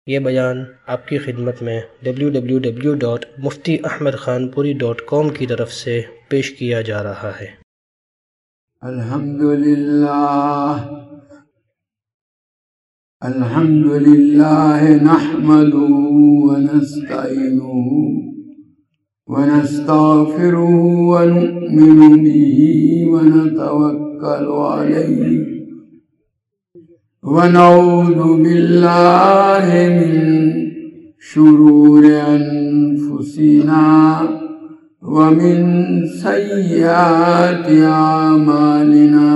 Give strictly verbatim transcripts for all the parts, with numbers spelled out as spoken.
یہ بیان آپ کی خدمت میں W W W dot Mufti Ahmed Khanpuri dot کام کی طرف سے پیش کیا جا رہا ہے۔ الحمدللہ الحمدللہ نحمده ونستعینه ونستغفره ونؤمن به ونتوکل علیہ ونعوذ باللہ من شرور انفسنا ومن سیئات اعمالنا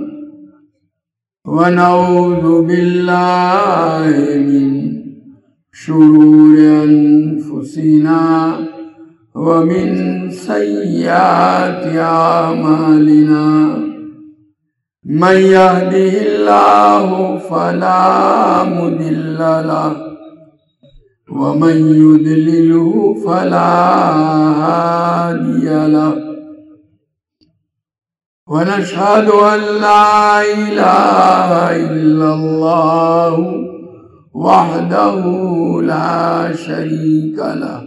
ونعوذ باللہ من شرور انفسنا ومن سیئات اعمالنا من يهده الله فلا مضل له ومن يضلله فلا هادي له ونشهد أن لا إله إلا الله وحده لا شريك له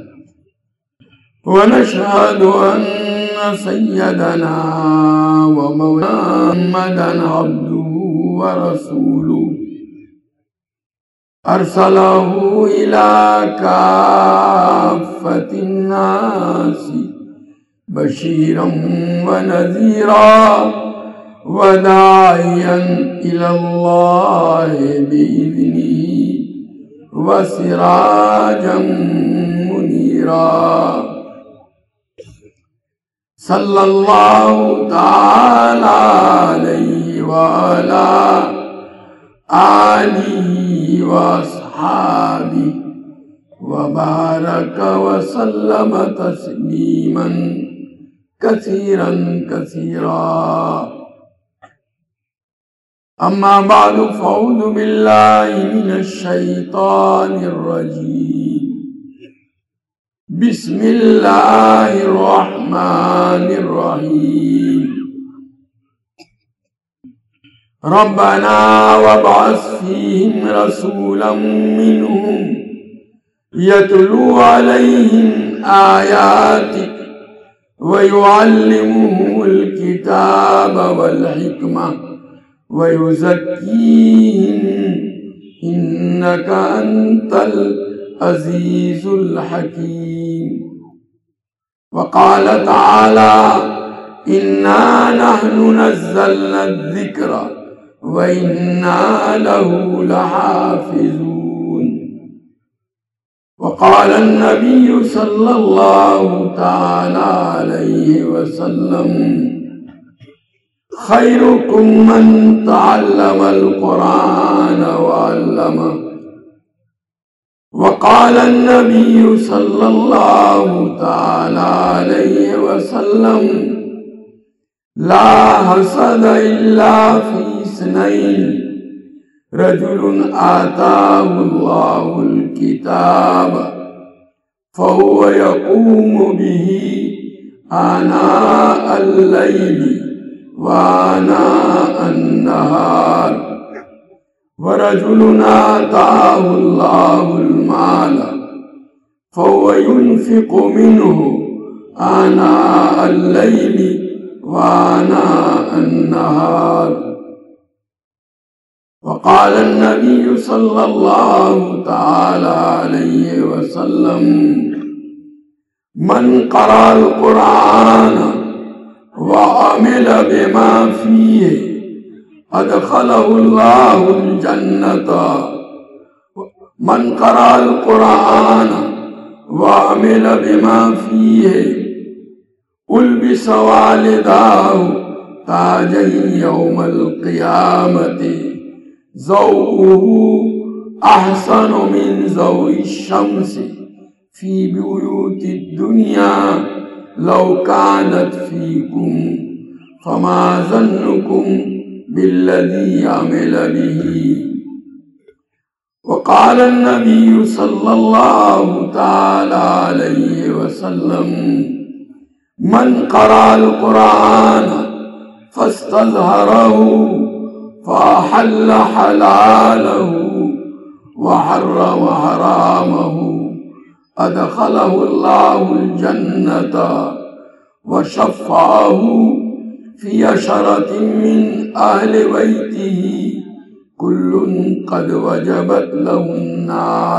ونشهد أن سيدنا ومولانا محمدا عبده ورسوله أرسله إلى كافة الناس بشيرا ونذيرا وداعيا إلى الله بإذنه وسراجا منيرا صلى الله تعالى عليه وعلى آله وأصحابه وبارك وسلم تسليما كثيرا كثيرا أما بعد فأعوذ بالله من الشيطان الرجيم بسم الله الرحمن الرحيم ربنا وابعث فيهم رسولا منهم يتلو عليهم آياتك ويعلمهم الكتاب والحكمة ويزكيهم إنك أنت العزيز الحكيم وقال تعالى إنا نحن نزلنا الذكر وإنا له لحافظون وقال النبي صلى الله تعالى عليه وسلم خيركم من تعلم القرآن وعلمه وقال النبي صلى الله تعالى عليه وسلم لا حسد إلا في اثنين رجل آتاه الله الكتاب فهو يقوم به آناء الليل وآناء النهار ورجل آتاه الله المال فهو ينفق منه آناء الليل وآناء النهار وقال النبي صلى الله تعالى عليه وسلم من قرأ القرآن وعمل بما فيه أدخله الله الجنة من قرأ القرآن وعمل بما فيه ألبس والداه تاجا يوم القيامة ضوءه أحسن من ضوء الشمس في بيوت الدنيا لو كانت فيكم فما ظنكم بالذي عمل به وقال النبي صلى الله تعالى عليه وسلم من قرأ القرآن فاستظهره فأحل حلاله وحرم حرامه أدخله الله الجنة وشفعه في عشرة من أهل بيته كل قد وجبت له النار.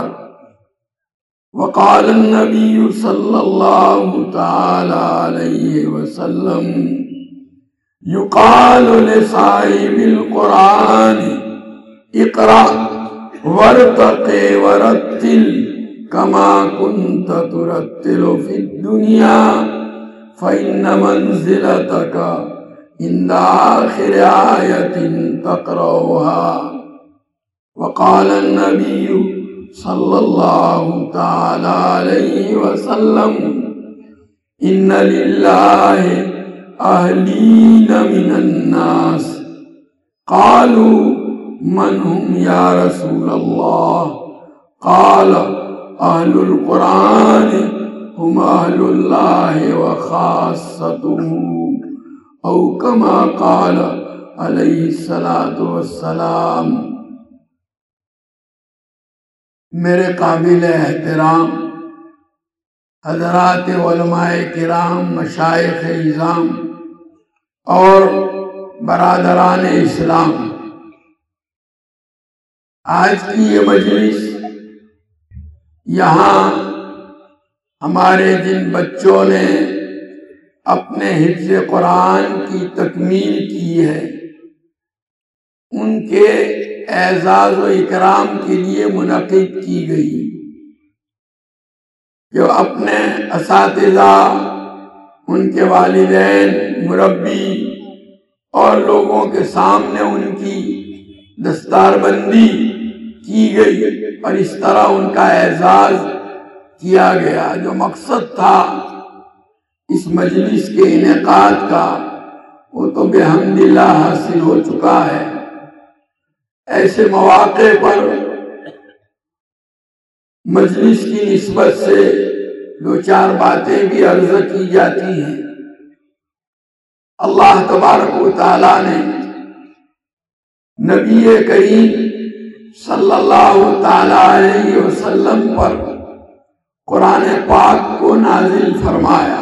وقال النبي صلى الله تعالى عليه وسلم يقال لصاحب القرآن اقرأ وارتق ورتل كما كنت ترتل في الدنيا فإن منزلتك عند آخر آية تقرأها. وقال النبي صلى الله تعالى عليه وسلم إن لله أهلين من الناس. قالوا من هم يا رسول الله؟ قال أهل القرآن هم أهل الله وخاصته، أو كما قال عليه الصلاة والسلام. میرے قابل احترام حضرات علماء کرام، مشائخ اعظام اور برادران اسلام، آج کی یہ مجلس یہاں ہمارے جن بچوں نے اپنے حفظ قرآن کی تکمیل کی ہے ان کے اعزاز و اکرام کے لیے منعقد کی گئی، جو اپنے اساتذہ، ان کے والدین، مربی اور لوگوں کے سامنے ان کی دستار بندی کی گئی اور اس طرح ان کا اعزاز کیا گیا۔ جو مقصد تھا اس مجلس کے انعقاد کا وہ تو بحمد اللہ حاصل ہو چکا ہے۔ ایسے مواقع پر مجلس کی نسبت سے دو چار باتیں بھی عرض کی جاتی ہیں۔ اللہ تبارک و تعالیٰ نے نبی کریم صلی اللہ تعالیٰ علیہ وسلم پر قرآن پاک کو نازل فرمایا۔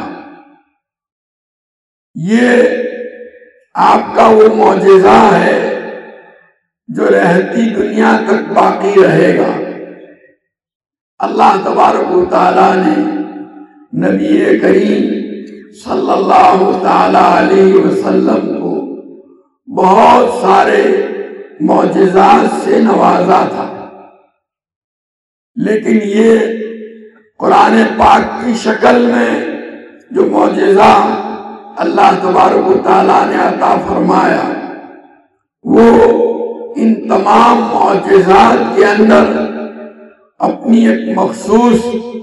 یہ آپ کا وہ معجزہ ہے جو رہتی دنیا تک باقی رہے گا۔ اللہ تبارک و تعالیٰ نے نبی کریم صلی اللہ تعالیٰ علیہ وسلم کو بہت سارے معجزات سے نوازا تھا، لیکن یہ قرآن پاک کی شکل میں جو معجزہ اللہ تبارک و تعالیٰ نے عطا فرمایا وہ ان تمام معجزات کے اندر اپنی ایک مخصوص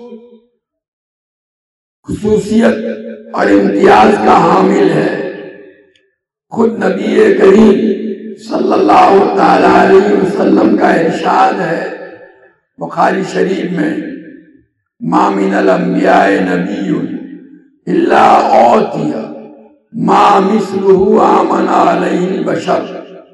خصوصیت اور امتیاز کا حامل ہے۔ خود نبی کریم صلی اللہ تعالیٰ علیہ وسلم کا ارشاد ہے بخاری شریف میں، ما من الانبیاء نبی الا اوتی ما مثلہ آمن علیہ البشر۔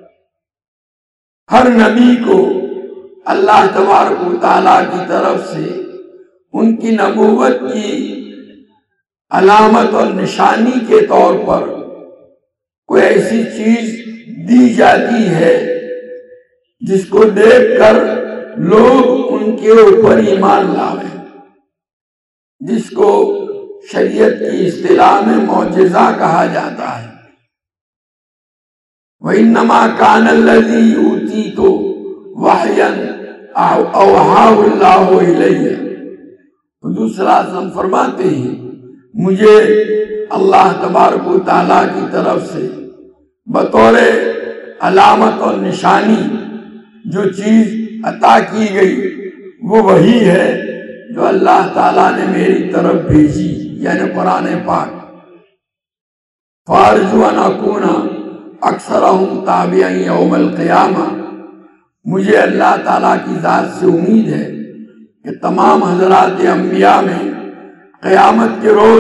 ہر نبی کو اللہ تبارک و تعالیٰ کی طرف سے ان کی نبوت کی علامت اور نشانی کے طور پر کوئی ایسی چیز دی جاتی ہے جس کو دیکھ کر لوگ ان کے اوپر ایمان لاویں، جس کو شریعت کی اصطلاح میں معجزہ کہا جاتا ہے۔ وَإِنَّمَا كَانَ الَّذِي أُوتِيتُ وَحْيًا أَوْحَاهُ اللَّهُ إِلَيَّ۔ حضور صلی اللہ علیہ وسلم فرماتے ہیں مجھے اللہ تبارک و تعالیٰ کی طرف سے بطور علامت اور نشانی جو چیز عطا کی گئی وہ وہی ہے جو اللہ تعالیٰ نے میری طرف بھیجی، یعنی قرآن پاک۔ فَأَرْجُو أَنْ أَكُونَ أَكْثَرَهُمْ تَابِعًا يَوْمَ الْقِيَامَةِ۔ مجھے اللہ تعالیٰ کی ذات سے امید ہے کہ تمام حضرات انبیاء میں قیامت کے روز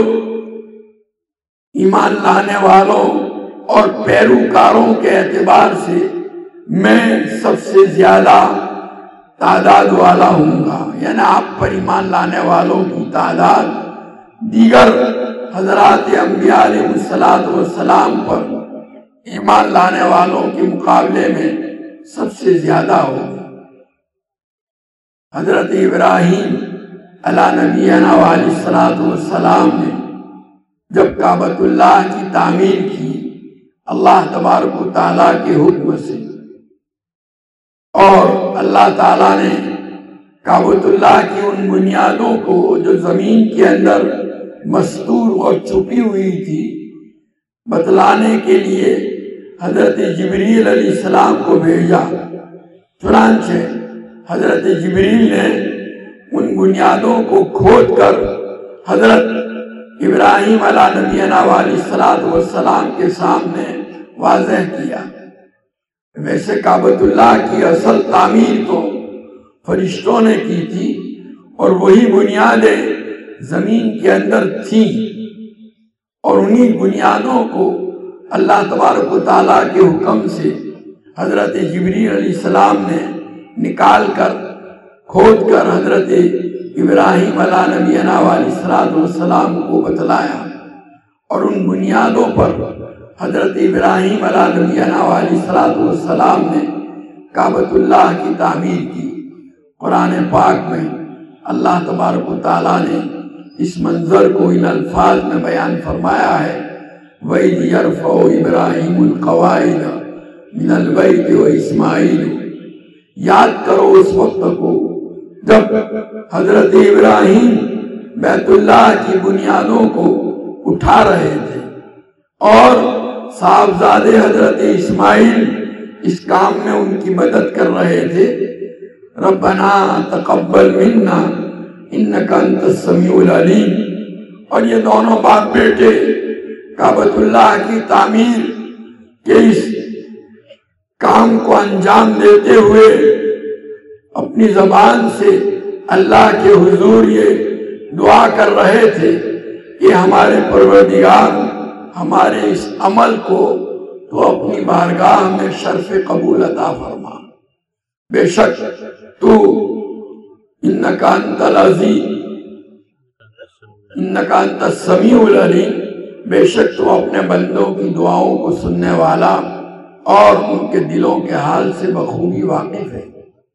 ایمان لانے والوں اور پیروکاروں کے اعتبار سے میں سب سے زیادہ تعداد والا ہوں گا، یعنی آپ پر ایمان لانے والوں کی تعداد دیگر حضرات انبیاء علیہ الصلوۃ والسلام پر ایمان لانے والوں کے مقابلے میں سب سے زیادہ ہوگی۔ حضرت ابراہیم علیہ نبینا علیہ الصلوۃ والسلام نے جب کعبۃ اللہ کی تعمیر کی اللہ تبارک و تعالیٰ کے حکم سے، اور اللہ تعالیٰ نے کعبۃ اللہ کی ان بنیادوں کو جو زمین کے اندر مستور اور چھپی ہوئی تھی بتلانے کے لیے حضرت جبریل علیہ السلام کو بھیجا، چنانچہ حضرت جبریل نے ان بنیادوں کو کھود کر حضرت ابراہیم علیہ نبینا علیہ الصلوۃ والسلام کے سامنے واضح کیا۔ ویسے کعبۃ اللہ کی اصل تعمیر تو فرشتوں نے کی تھی، اور وہی بنیادیں زمین کے اندر تھیں، اور انہی بنیادوں کو اللہ تبارک و تعالیٰ کے حکم سے حضرت جبریل علیہ السلام نے نکال کر کھود کر حضرت ابراہیم علیہ نبینا علیہ الصلوۃ والسلام کو بتلایا، اور ان بنیادوں پر حضرت ابراہیم علیہ نبینا علیہ الصلوۃ والسلام نے کعبۃ اللہ کی تعمیر کی۔ قرآن پاک میں اللہ تبارک و تعالیٰ نے اس منظر کو ان الفاظ میں بیان فرمایا ہے، وَإِذْ يَرْفَعُ إِبْرَاهِيمُ الْقَوَاعِدَ مِنَ الْبَيْتِ وَإِسْمَاعِيلُ، یاد کرو اس وقت کو جب حضرت ابراہیم بیت اللہ کی بنیادوں کو اٹھا رہے تھے، اور صاحبزادے حضرت اسماعیل اس کام میں ان کی مدد کر رہے تھے۔ ربنا تقبل منا انک انت السمیع العلیم، اور یہ دونوں باپ بیٹے کعبۃ اللہ کی تعمیر کے اس کام کو انجام دیتے ہوئے اپنی زبان سے اللہ کے حضور یہ دعا کر رہے تھے کہ ہمارے پروردگار ہمارے اس عمل کو تو اپنی بارگاہ میں شرف قبول عطا فرما، بے شک تو انک انت العزیز انک انت السمیع العلیم، بے شک تو اپنے بندوں کی دعاؤں کو سننے والا اور ان کے دلوں کے حال سے بخوبی واقف ہے۔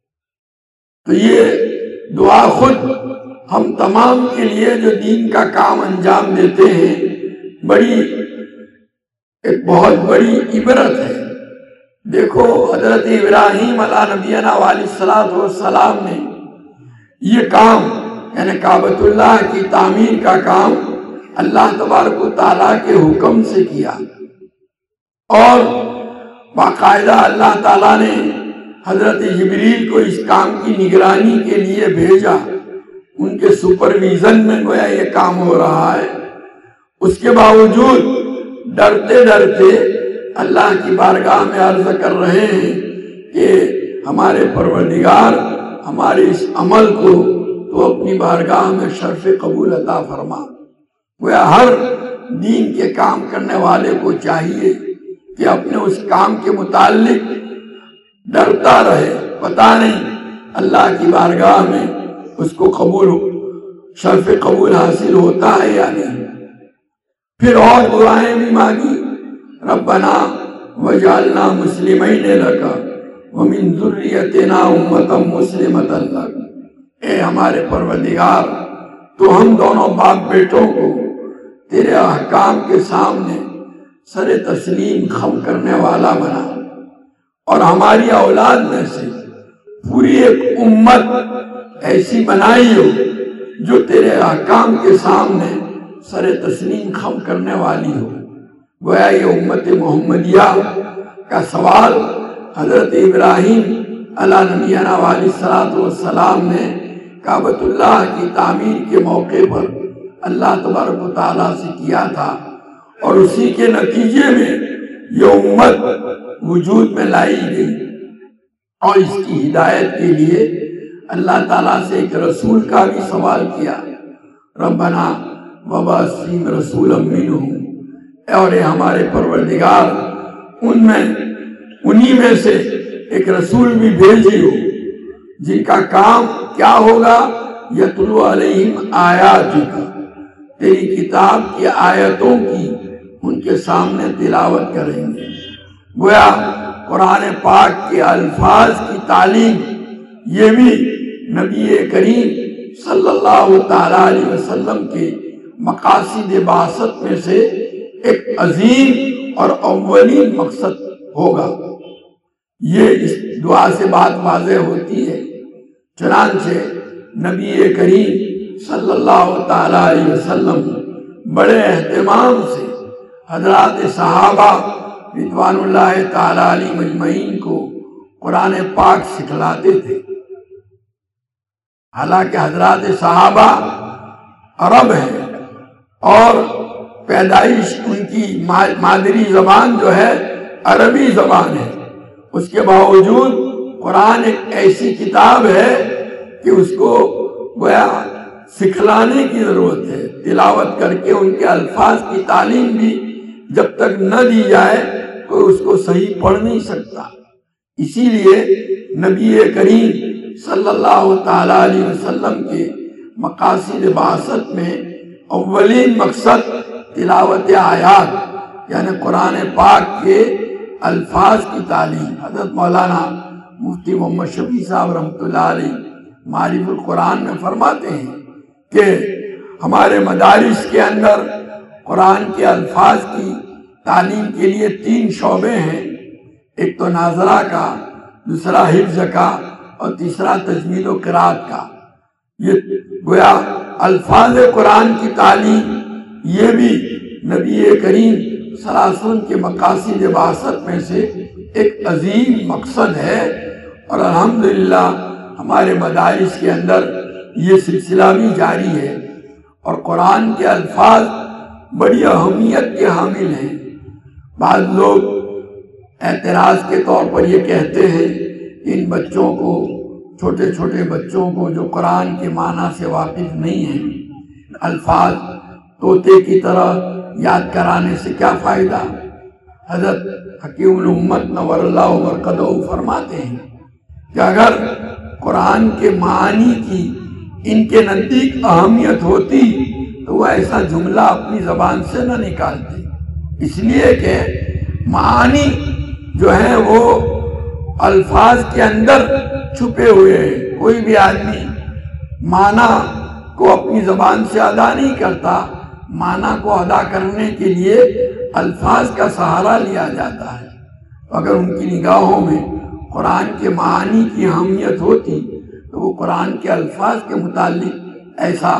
تو یہ دعا خود ہم تمام کے لیے جو دین کا کام انجام دیتے ہیں بڑی ایک بہت بڑی عبرت ہے۔ دیکھو حضرت ابراہیم علیہ نبینا علیہ الصلوۃ والسلام نے یہ کام یعنی کعبۃ اللہ کی تعمیر کا کام اللہ تبارک و تعالیٰ کے حکم سے کیا، اور باقاعدہ اللہ تعالیٰ نے حضرت جبریل کو اس کام کی نگرانی کے لیے بھیجا، ان کے سپرویژن میں گویا یہ کام ہو رہا ہے۔ اس کے باوجود ڈرتے ڈرتے اللہ کی بارگاہ میں عرض کر رہے ہیں کہ ہمارے پروردگار ہمارے اس عمل کو تو اپنی بارگاہ میں شرف قبول عطا فرما۔ گویا ہر دین کے کام کرنے والے کو چاہیے کہ اپنے اس کام کے متعلق ڈرتا رہے، پتہ نہیں اللہ کی بارگاہ میں اس کو قبول شرف قبول حاصل ہوتا ہے یا نہیں۔ پھر اور دعائیں بھی مانگی، ربنا وجعلنا مسلمین لک ومن ذریتنا امۃ مسلمۃ لک، اے ہمارے پروردگار تو ہم دونوں باپ بیٹوں کو تیرے احکام کے سامنے سر تسلیم خم کرنے والا بنا، اور ہماری اولاد میں سے پوری ایک امت ایسی بنائی ہو جو تیرے احکام کے سامنے سر تسلیم خم کرنے والی ہو۔ گویا یہ امت محمدیہ کا سوال حضرت ابراہیم علیہ نبینا علیہ الصلوۃ والسلام نے کعبۃ اللہ کی تعمیر کے موقع پر اللہ تبارک و تعالیٰ سے کیا تھا، اور اسی کے نتیجے میں یہ امت وجود میں لائی گئی، اور اس کی ہدایت کے لیے اللہ تعالیٰ سے ایک رسول کا بھی سوال کیا، ربنا وبعث فیہم رسولا منہم، اور یہ ہمارے پروردگار ان میں انہی میں سے ایک رسول بھی بھیجی ہو جن کا کام کیا ہوگا؟ یتلو علیہم آیاتک، تیری کتاب کی آیتوں کی ان کے سامنے تلاوت کریں گے۔ گویا قرآن پاک کے الفاظ کی تعلیم یہ بھی نبی کریم صلی اللہ تعالیٰ علیہ وسلم کے مقاصد بعثت میں سے ایک عظیم اور اولین مقصد ہوگا۔ یہ اس دعا سے بات واضح ہوتی ہے۔ چنانچہ نبی کریم صلی اللہ تعالیٰ علیہ وسلم بڑے اہتمام سے حضرات صحابہ رضوان اللہ تعالیٰ علیہ مجمعین کو قرآن پاک سکھلاتے تھے۔ حالانکہ حضرات صحابہ عرب ہیں اور پیدائش ان کی مادری زبان جو ہے عربی زبان ہے، اس کے باوجود قرآن ایک ایسی کتاب ہے کہ اس کو گویا سکھلانے کی ضرورت ہے۔ تلاوت کر کے ان کے الفاظ کی تعلیم بھی جب تک نہ دی جائے کوئی اس کو صحیح پڑھ نہیں سکتا۔ اسی لیے نبی کریم صلی اللہ تعالیٰ علیہ وسلم کے مقاصد بعثت میں اولین مقصد تلاوت آیات یعنی قرآن پاک کے الفاظ کی تعلیم۔ حضرت مولانا مفتی محمد شفیع صاحب رحمۃ اللہ علیہ معرف القرآن میں فرماتے ہیں کہ ہمارے مدارس کے اندر قرآن کے الفاظ کی تعلیم کے لیے تین شعبے ہیں، ایک تو ناظرہ کا، دوسرا حفظ کا اور تیسرا تجوید و قرات کا۔ یہ گویا الفاظ قرآن کی تعلیم یہ بھی نبی کریم صلی اللہ علیہ وسلم کے مقاصد بعثت میں سے ایک عظیم مقصد ہے، اور الحمدللہ ہمارے مدارس کے اندر یہ سلسلہ بھی جاری ہے، اور قرآن کے الفاظ بڑی اہمیت کے حامل ہیں۔ بعض لوگ اعتراض کے طور پر یہ کہتے ہیں کہ ان بچوں کو، چھوٹے چھوٹے بچوں کو جو قرآن کے معنی سے واقف نہیں ہیں، الفاظ طوطے کی طرح یاد کرانے سے کیا فائدہ؟ حضرت حکیم الامت نور اللہ مرقدہ فرماتے ہیں کہ اگر قرآن کے معانی کی ان کے نزدیک اہمیت ہوتی تو وہ ایسا جملہ اپنی زبان سے نہ نکالتے، اس لیے کہ معانی جو ہیں وہ الفاظ کے اندر چھپے ہوئے ہیں۔ کوئی بھی آدمی معنی کو اپنی زبان سے ادا نہیں کرتا، معنی کو ادا کرنے کے لیے الفاظ کا سہارا لیا جاتا ہے۔ اگر ان کی نگاہوں میں قرآن کے معانی کی اہمیت ہوتی تو وہ قرآن کے الفاظ کے متعلق ایسا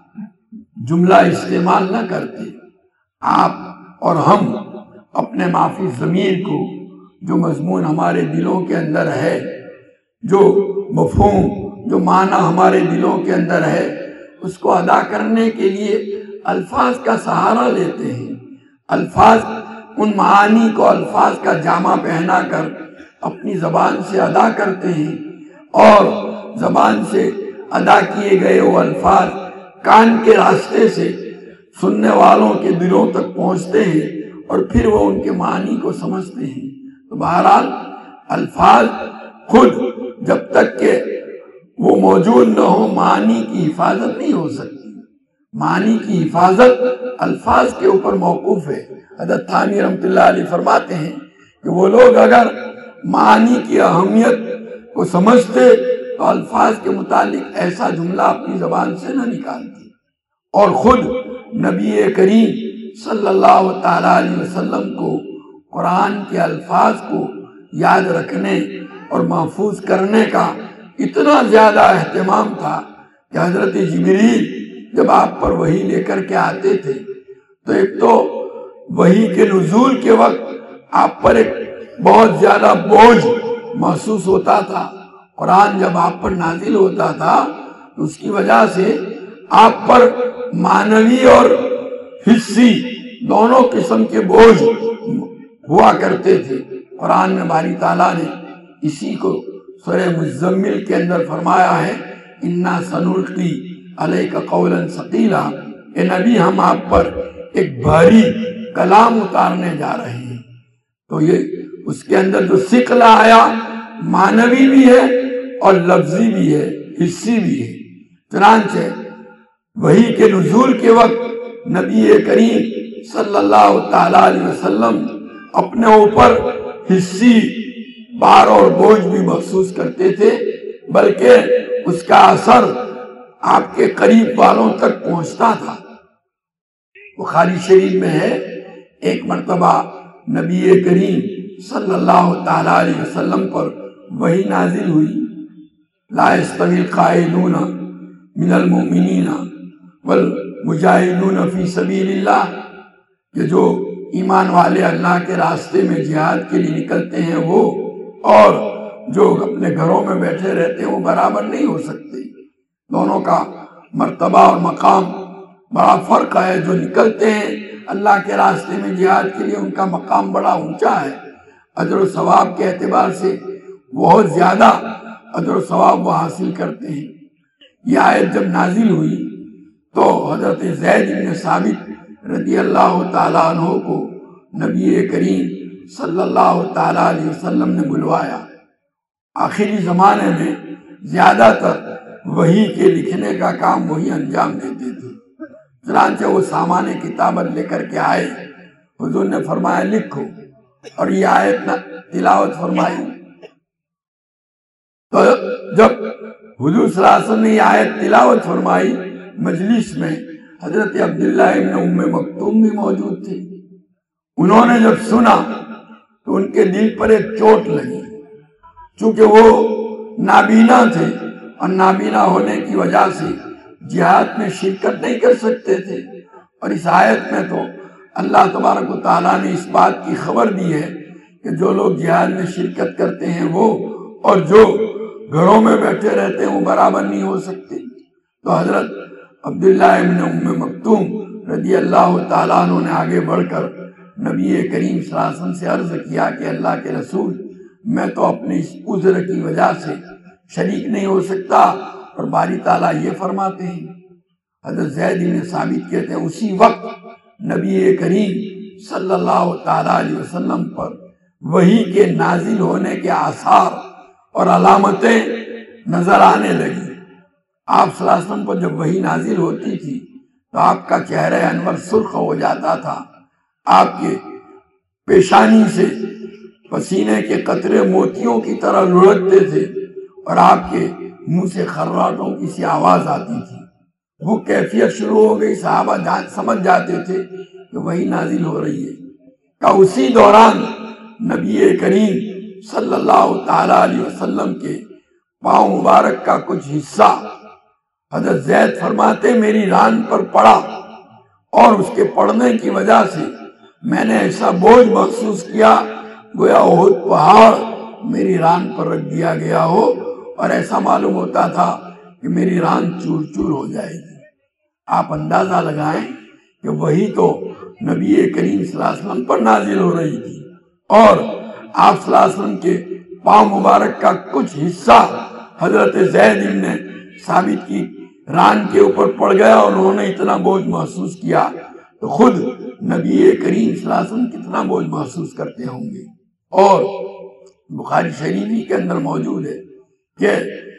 جملہ استعمال نہ کرتے۔ آپ اور ہم اپنے معافی ضمیر کو، جو مضمون ہمارے دلوں کے اندر ہے، جو مفہوم، جو معنی ہمارے دلوں کے اندر ہے، اس کو ادا کرنے کے لیے الفاظ کا سہارا لیتے ہیں۔ الفاظ، ان معانی کو الفاظ کا جامہ پہنا کر اپنی زبان سے ادا کرتے ہیں، اور زبان سے ادا کیے گئے وہ الفاظ کان کے راستے سے سننے والوں کے دلوں تک پہنچتے ہیں، اور پھر وہ ان کے معنی کو سمجھتے ہیں۔ تو بہرحال الفاظ خود جب تک کہ وہ موجود نہ ہو، معنی کی حفاظت نہیں ہو سکتی۔ معنی کی حفاظت الفاظ کے اوپر موقوف ہے۔ حضرت تھانوی رحمۃ اللہ علیہ فرماتے ہیں کہ وہ لوگ اگر معنی کی اہمیت کو سمجھتے تو الفاظ کے متعلق ایسا جملہ اپنی زبان سے نہ نکالتے۔ اور خود نبی کریم صلی اللہ تعالیٰ علیہ وسلم کو قرآن کے الفاظ کو یاد رکھنے اور محفوظ کرنے کا اتنا زیادہ اہتمام تھا کہ حضرت جبریل جب آپ پر وحی لے کر کے آتے تھے تو ایک تو وحی کے نزول کے وقت آپ پر ایک بہت زیادہ بوجھ محسوس ہوتا تھا۔ قرآن جب آپ پر نازل ہوتا تھا تو اس کی وجہ سے آپ پر معنوی اور حسی دونوں قسم کے بوجھ ہوا کرتے تھے۔ قرآن میں باری تعالیٰ نے اسی کو سورہ مزمل کے اندر فرمایا ہے، اِنَّا سَنُلْقِي عَلَيْكَ قَوْلًا ثَقِيلًا، اے نبی ہم آپ پر ایک بھاری کلام اتارنے جا رہے ہیں۔ تو یہ اس کے اندر جو ثقل آیا معنوی بھی ہے اور لفظی بھی ہے، حصی بھی ہے۔ چنانچہ وحی کے نزول کے وقت نبی کریم صلی اللہ تعالیٰ علیہ وسلم اپنے اوپر حصی بار اور بوجھ بھی محسوس کرتے تھے، بلکہ اس کا اثر آپ کے قریب والوں تک پہنچتا تھا۔ بخاری شریف میں ہے، ایک مرتبہ نبی کریم صلی اللہ تعالیٰ علیہ وسلم پر وحی نازل ہوئی، لا یستوی القاعدون من المؤمنین والمجاہدون فی سبیل اللہ، کہ جو ایمان والے اللہ کے راستے میں جہاد کے لیے نکلتے ہیں وہ اور جو اپنے گھروں میں بیٹھے رہتے ہیں وہ برابر نہیں ہو سکتے۔ دونوں کا مرتبہ اور مقام بڑا فرق ہے۔ جو نکلتے ہیں اللہ کے راستے میں جہاد کے لیے ان کا مقام بڑا اونچا ہے، اجر و ثواب کے اعتبار سے بہت زیادہ اجر و ثواب وہ حاصل کرتے ہیں۔ یہ آیت جب نازل ہوئی تو حضرت زید بن ثابت رضی اللہ تعالیٰ عنہ کو نبی کریم صلی اللہ تعالیٰ علیہ وسلم نے بلوایا۔ آخری زمانے میں زیادہ تر وحی کے لکھنے کا کام وہی انجام دیتے تھے۔ چنانچہ وہ سامان کتابت لے کر کے آئے، حضور نے فرمایا لکھو، اور یہ آیت تلاوت فرمائی۔ تو جب حضور صلی اللہ علیہ وسلم نے یہ آیت تلاوت فرمائی، مجلس میں حضرت عبداللہ ابن ام مکتوم بھی موجود تھے۔ انہوں نے جب سنا تو ان کے دل پر ایک چوٹ لگی، چونکہ وہ نابینا تھے اور نابینا ہونے کی وجہ سے جہاد میں شرکت نہیں کر سکتے تھے، اور اس آیت میں تو اللہ تبارک و تعالیٰ نے اس بات کی خبر دی ہے کہ جو لوگ جہاد میں شرکت کرتے ہیں وہ اور جو گھروں میں بیٹھے رہتے ہیں وہ برابر نہیں ہو سکتے۔ تو حضرت عبداللہ ابن ام مکتوم رضی اللہ تعالیٰ عنہ نے آگے بڑھ کر نبی کریم صلی اللہ علیہ وسلم سے عرض کیا کہ اللہ کے رسول، میں تو اپنے اس عذر کی وجہ سے شریک نہیں ہو سکتا، اور باری تعالیٰ یہ فرماتے ہیں۔ حضرت زید بن ثابت کہتے ہیں اسی وقت نبی کریم صلی اللہ تعالیٰ علیہ وسلم پر وحی کے نازل ہونے کے آثار اور علامتیں نظر آنے لگی۔ آپ صلی اللہ علیہ وسلم پر جب وحی نازل ہوتی تھی تو آپ کا چہرہ انور سرخ ہو جاتا تھا، آپ کے پیشانی سے پسینے کے قطرے موتیوں کی طرح لڑکتے تھے، اور آپ کے منہ سے خراٹوں کی سی آواز آتی تھی۔ وہ کیفیت شروع ہو گئی، صحابہ جان سمجھ جاتے تھے کہ وحی نازل ہو رہی ہے۔ کہ اسی دوران نبی کریم صلی اللہ تعالیٰ علیہ وسلم کے پاؤں مبارک کا کچھ حصہ حضرت زید فرماتے میری ران پر پڑا، اور اس کے پڑنے کی وجہ سے میں نے ایسا بوجھ محسوس کیا گویا احد پہاڑ میری ران پر رکھ دیا گیا ہو، اور ایسا معلوم ہوتا تھا کہ میری ران چور چور ہو جائے گی۔ آپ اندازہ لگائیں کہ وہی تو نبی کریم صلی اللہ علیہ وسلم پر نازل ہو رہی تھی، اور آپ صلی اللہ علیہ وسلم کے پاؤں مبارک کا کچھ حصہ حضرت زید بن ثابت کی ران کے اوپر پڑ گیا، اور انہوں نے اتنا بوجھ محسوس کیا تو خود نبی کریم صلی اللہ علیہ وسلم کتنا بوجھ محسوس کرتے ہوں گے۔ اور بخاری شریف کے اندر موجود ہے کہ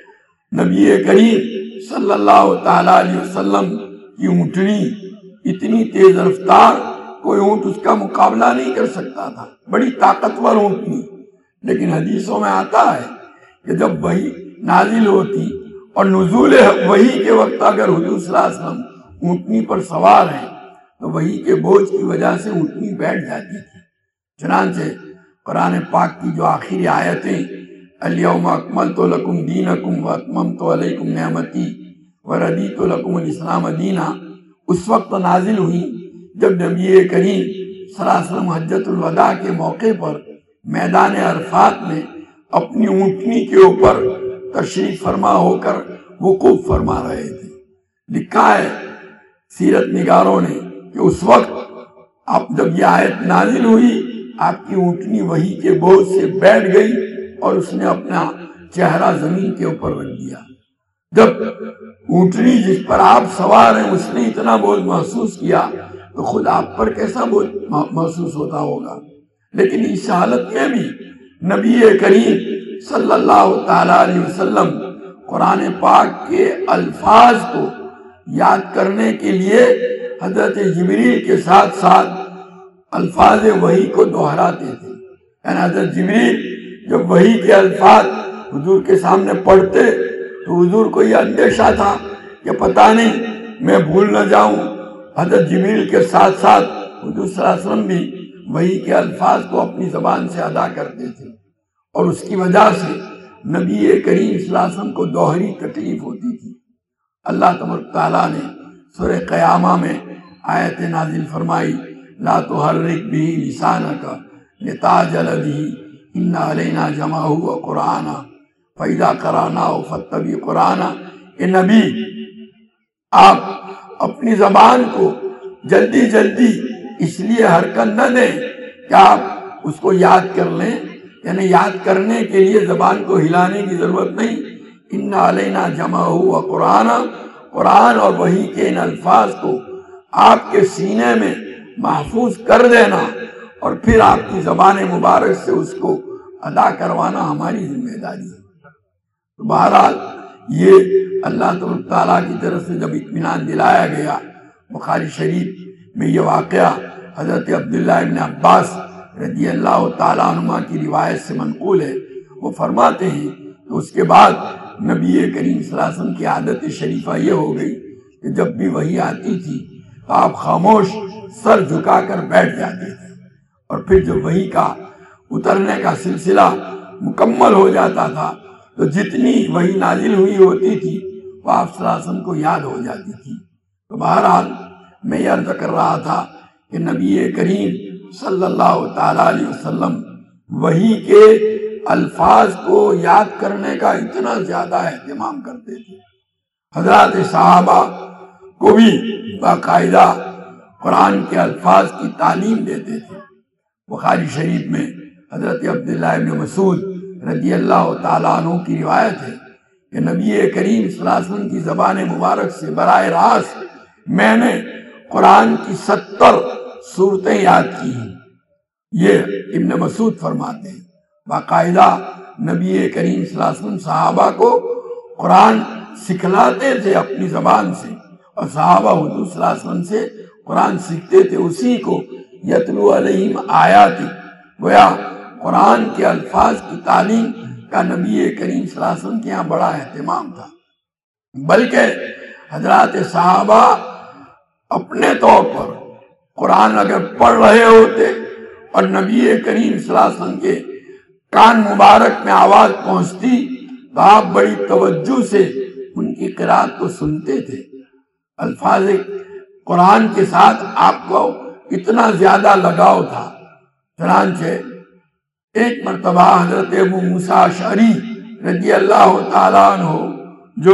نبی کریم صلی اللہ تعالیٰ علیہ وسلم کی اونٹنی اتنی تیز رفتار، کوئی اونٹ اس کا مقابلہ نہیں کر سکتا تھا، بڑی طاقتور اونٹنی۔ لیکن حدیثوں میں آتا ہے کہ جب وحی نازل ہوتی اور نزول وحی کے وقت اگر حضور صلی اللہ علیہ وسلم اونٹنی پر سوار ہیں تو وحی کے بوجھ کی وجہ سے اونٹنی بیٹھ جاتی تھی۔ چنانچہ قرآن پاک کی جو آخری آیتیں الیوم اکملت لکم دینکم واتممت علیکم نعمتی وردیت لکم الاسلام دینا اس وقت نازل ہوئی جب نبی کریم صلی اللہ علیہ وسلم حجۃ الوداع کے موقع پر میدان عرفات میں اپنی اونٹنی کے اوپر تشریف فرما ہو کر وقوف فرما رہے تھے۔ لکھا ہے سیرت نگاروں نے کہ اس وقت اب جب یہ آیت نازل ہوئی آپ کی اونٹنی وحی کے بوجھ سے بیٹھ گئی اور اس نے اپنا چہرہ زمین کے اوپر رکھ دیا۔ جب اونٹنی جس پر آپ سوار ہیں اس نے اتنا بوجھ محسوس کیا تو خود آپ پر کیسا بوجھ محسوس ہوتا ہوگا۔ لیکن اس حالت میں بھی نبی کریم صلی اللہ تعالیٰ علیہ وسلم قرآن پاک کے الفاظ کو یاد کرنے کے لیے حضرت جبریل کے ساتھ ساتھ الفاظ وحی کو دہراتے تھے. یعنی حضرت جبریل جب وحی کے الفاظ حضور کے سامنے پڑھتے تو حضور کو یہ اندیشہ تھا کہ پتہ نہیں میں بھول نہ جاؤں. حضرت جبریل کے ساتھ ساتھ حضور صلی اللہ علیہ وسلم بھی وحی کے الفاظ کو اپنی زبان سے ادا کرتے تھے، اور اس کی وجہ سے نبی کریم صلی اللہ علیہ وسلم کو دوہری تکلیف ہوتی تھی. اللہ تبارک تعالیٰ نے سورہ قیامہ میں آیت نازل فرمائی، لا تحرک بہ لسانک لتعجل بہ ان علینا جمعہ وقرآنہ فإذا قرأناہ فاتبع قرآنہ. اے نبی، آپ اپنی زبان کو جلدی جلدی اس لیے حرکت نہ دیں کہ آپ اس کو یاد کر لیں، یعنی یاد کرنے کے لیے زبان کو ہلانے کی ضرورت نہیں. ان علینا جمعہ وقرآنہ، قرآن اور وحی کے ان الفاظ کو آپ کے سینے میں محفوظ کر دینا اور پھر آپ کی زبان مبارک سے اس کو ادا کروانا ہماری ذمہ داری ہے. تو بہرحال یہ اللہ تبارک تعالیٰ کی طرف سے جب اطمینان دلایا گیا. بخاری شریف میں یہ واقعہ حضرت عبداللہ ابن عباس رضی اللہ تعالیٰ عنہما کی روایت سے منقول ہے. وہ فرماتے ہیں کہ اس کے بعد نبی کریم صلی اللہ علیہ وسلم کی عادت شریفہ یہ ہو گئی کہ جب بھی وحی آتی تھی تو آپ خاموش سر جھکا کر بیٹھ جاتے تھے، اور پھر جب وحی کا اترنے کا سلسلہ مکمل ہو جاتا تھا تو جتنی وحی نازل ہوئی ہوتی تھی وہ آپ صلی اللہ علیہ وسلم کو یاد ہو جاتی تھی. تو بہرحال میں یہ عرض کر رہا تھا کہ نبی کریم صلی اللہ تعالیٰ علیہ وسلم وحی کے الفاظ کو یاد کرنے کا اتنا زیادہ اہتمام کرتے تھے. حضرات صحابہ کو بھی باقاعدہ قرآن کے الفاظ کی تعلیم دیتے تھے. بخاری شریف میں حضرت عبداللہ ابن مسعود رضی اللہ تعالیٰ عنہ کی روایت ہے کہ نبی کریم صلی اللہ علیہ وسلم کی زبان مبارک سے براہ راست میں نے قرآن کی ستر صورتیں یاد کی ہیں. یہ ابن مسعود فرماتے ہیں باقاعدہ نبی کریم صلی اللہ علیہ وسلم صحابہ کو قرآن سکھلاتے تھے اپنی زبان سے، اور صحابہ حضور صلی اللہ علیہ وسلم سے قرآن سیکھتے تھے. اسی کو یتلو علیہم آیاتی، گویا قرآن کے الفاظ کی تعلیم کا نبی کریم صلی اللہ علیہ وسلم کے یہاں بڑا اہتمام تھا. بلکہ حضرات صحابہ اپنے طور پر قرآن اگر پڑھ رہے ہوتے اور نبی کریم صلی اللہ علیہ وسلم کے کان مبارک میں آواز پہنچتی تو آپ بڑی توجہ سے ان کی قرات کو سنتے تھے. الفاظ قرآن کے ساتھ آپ کو اتنا زیادہ لگاؤ تھا. چنانچہ ایک مرتبہ حضرت ابو موسیٰ اشعری رضی اللہ تعالیٰ عنہ جو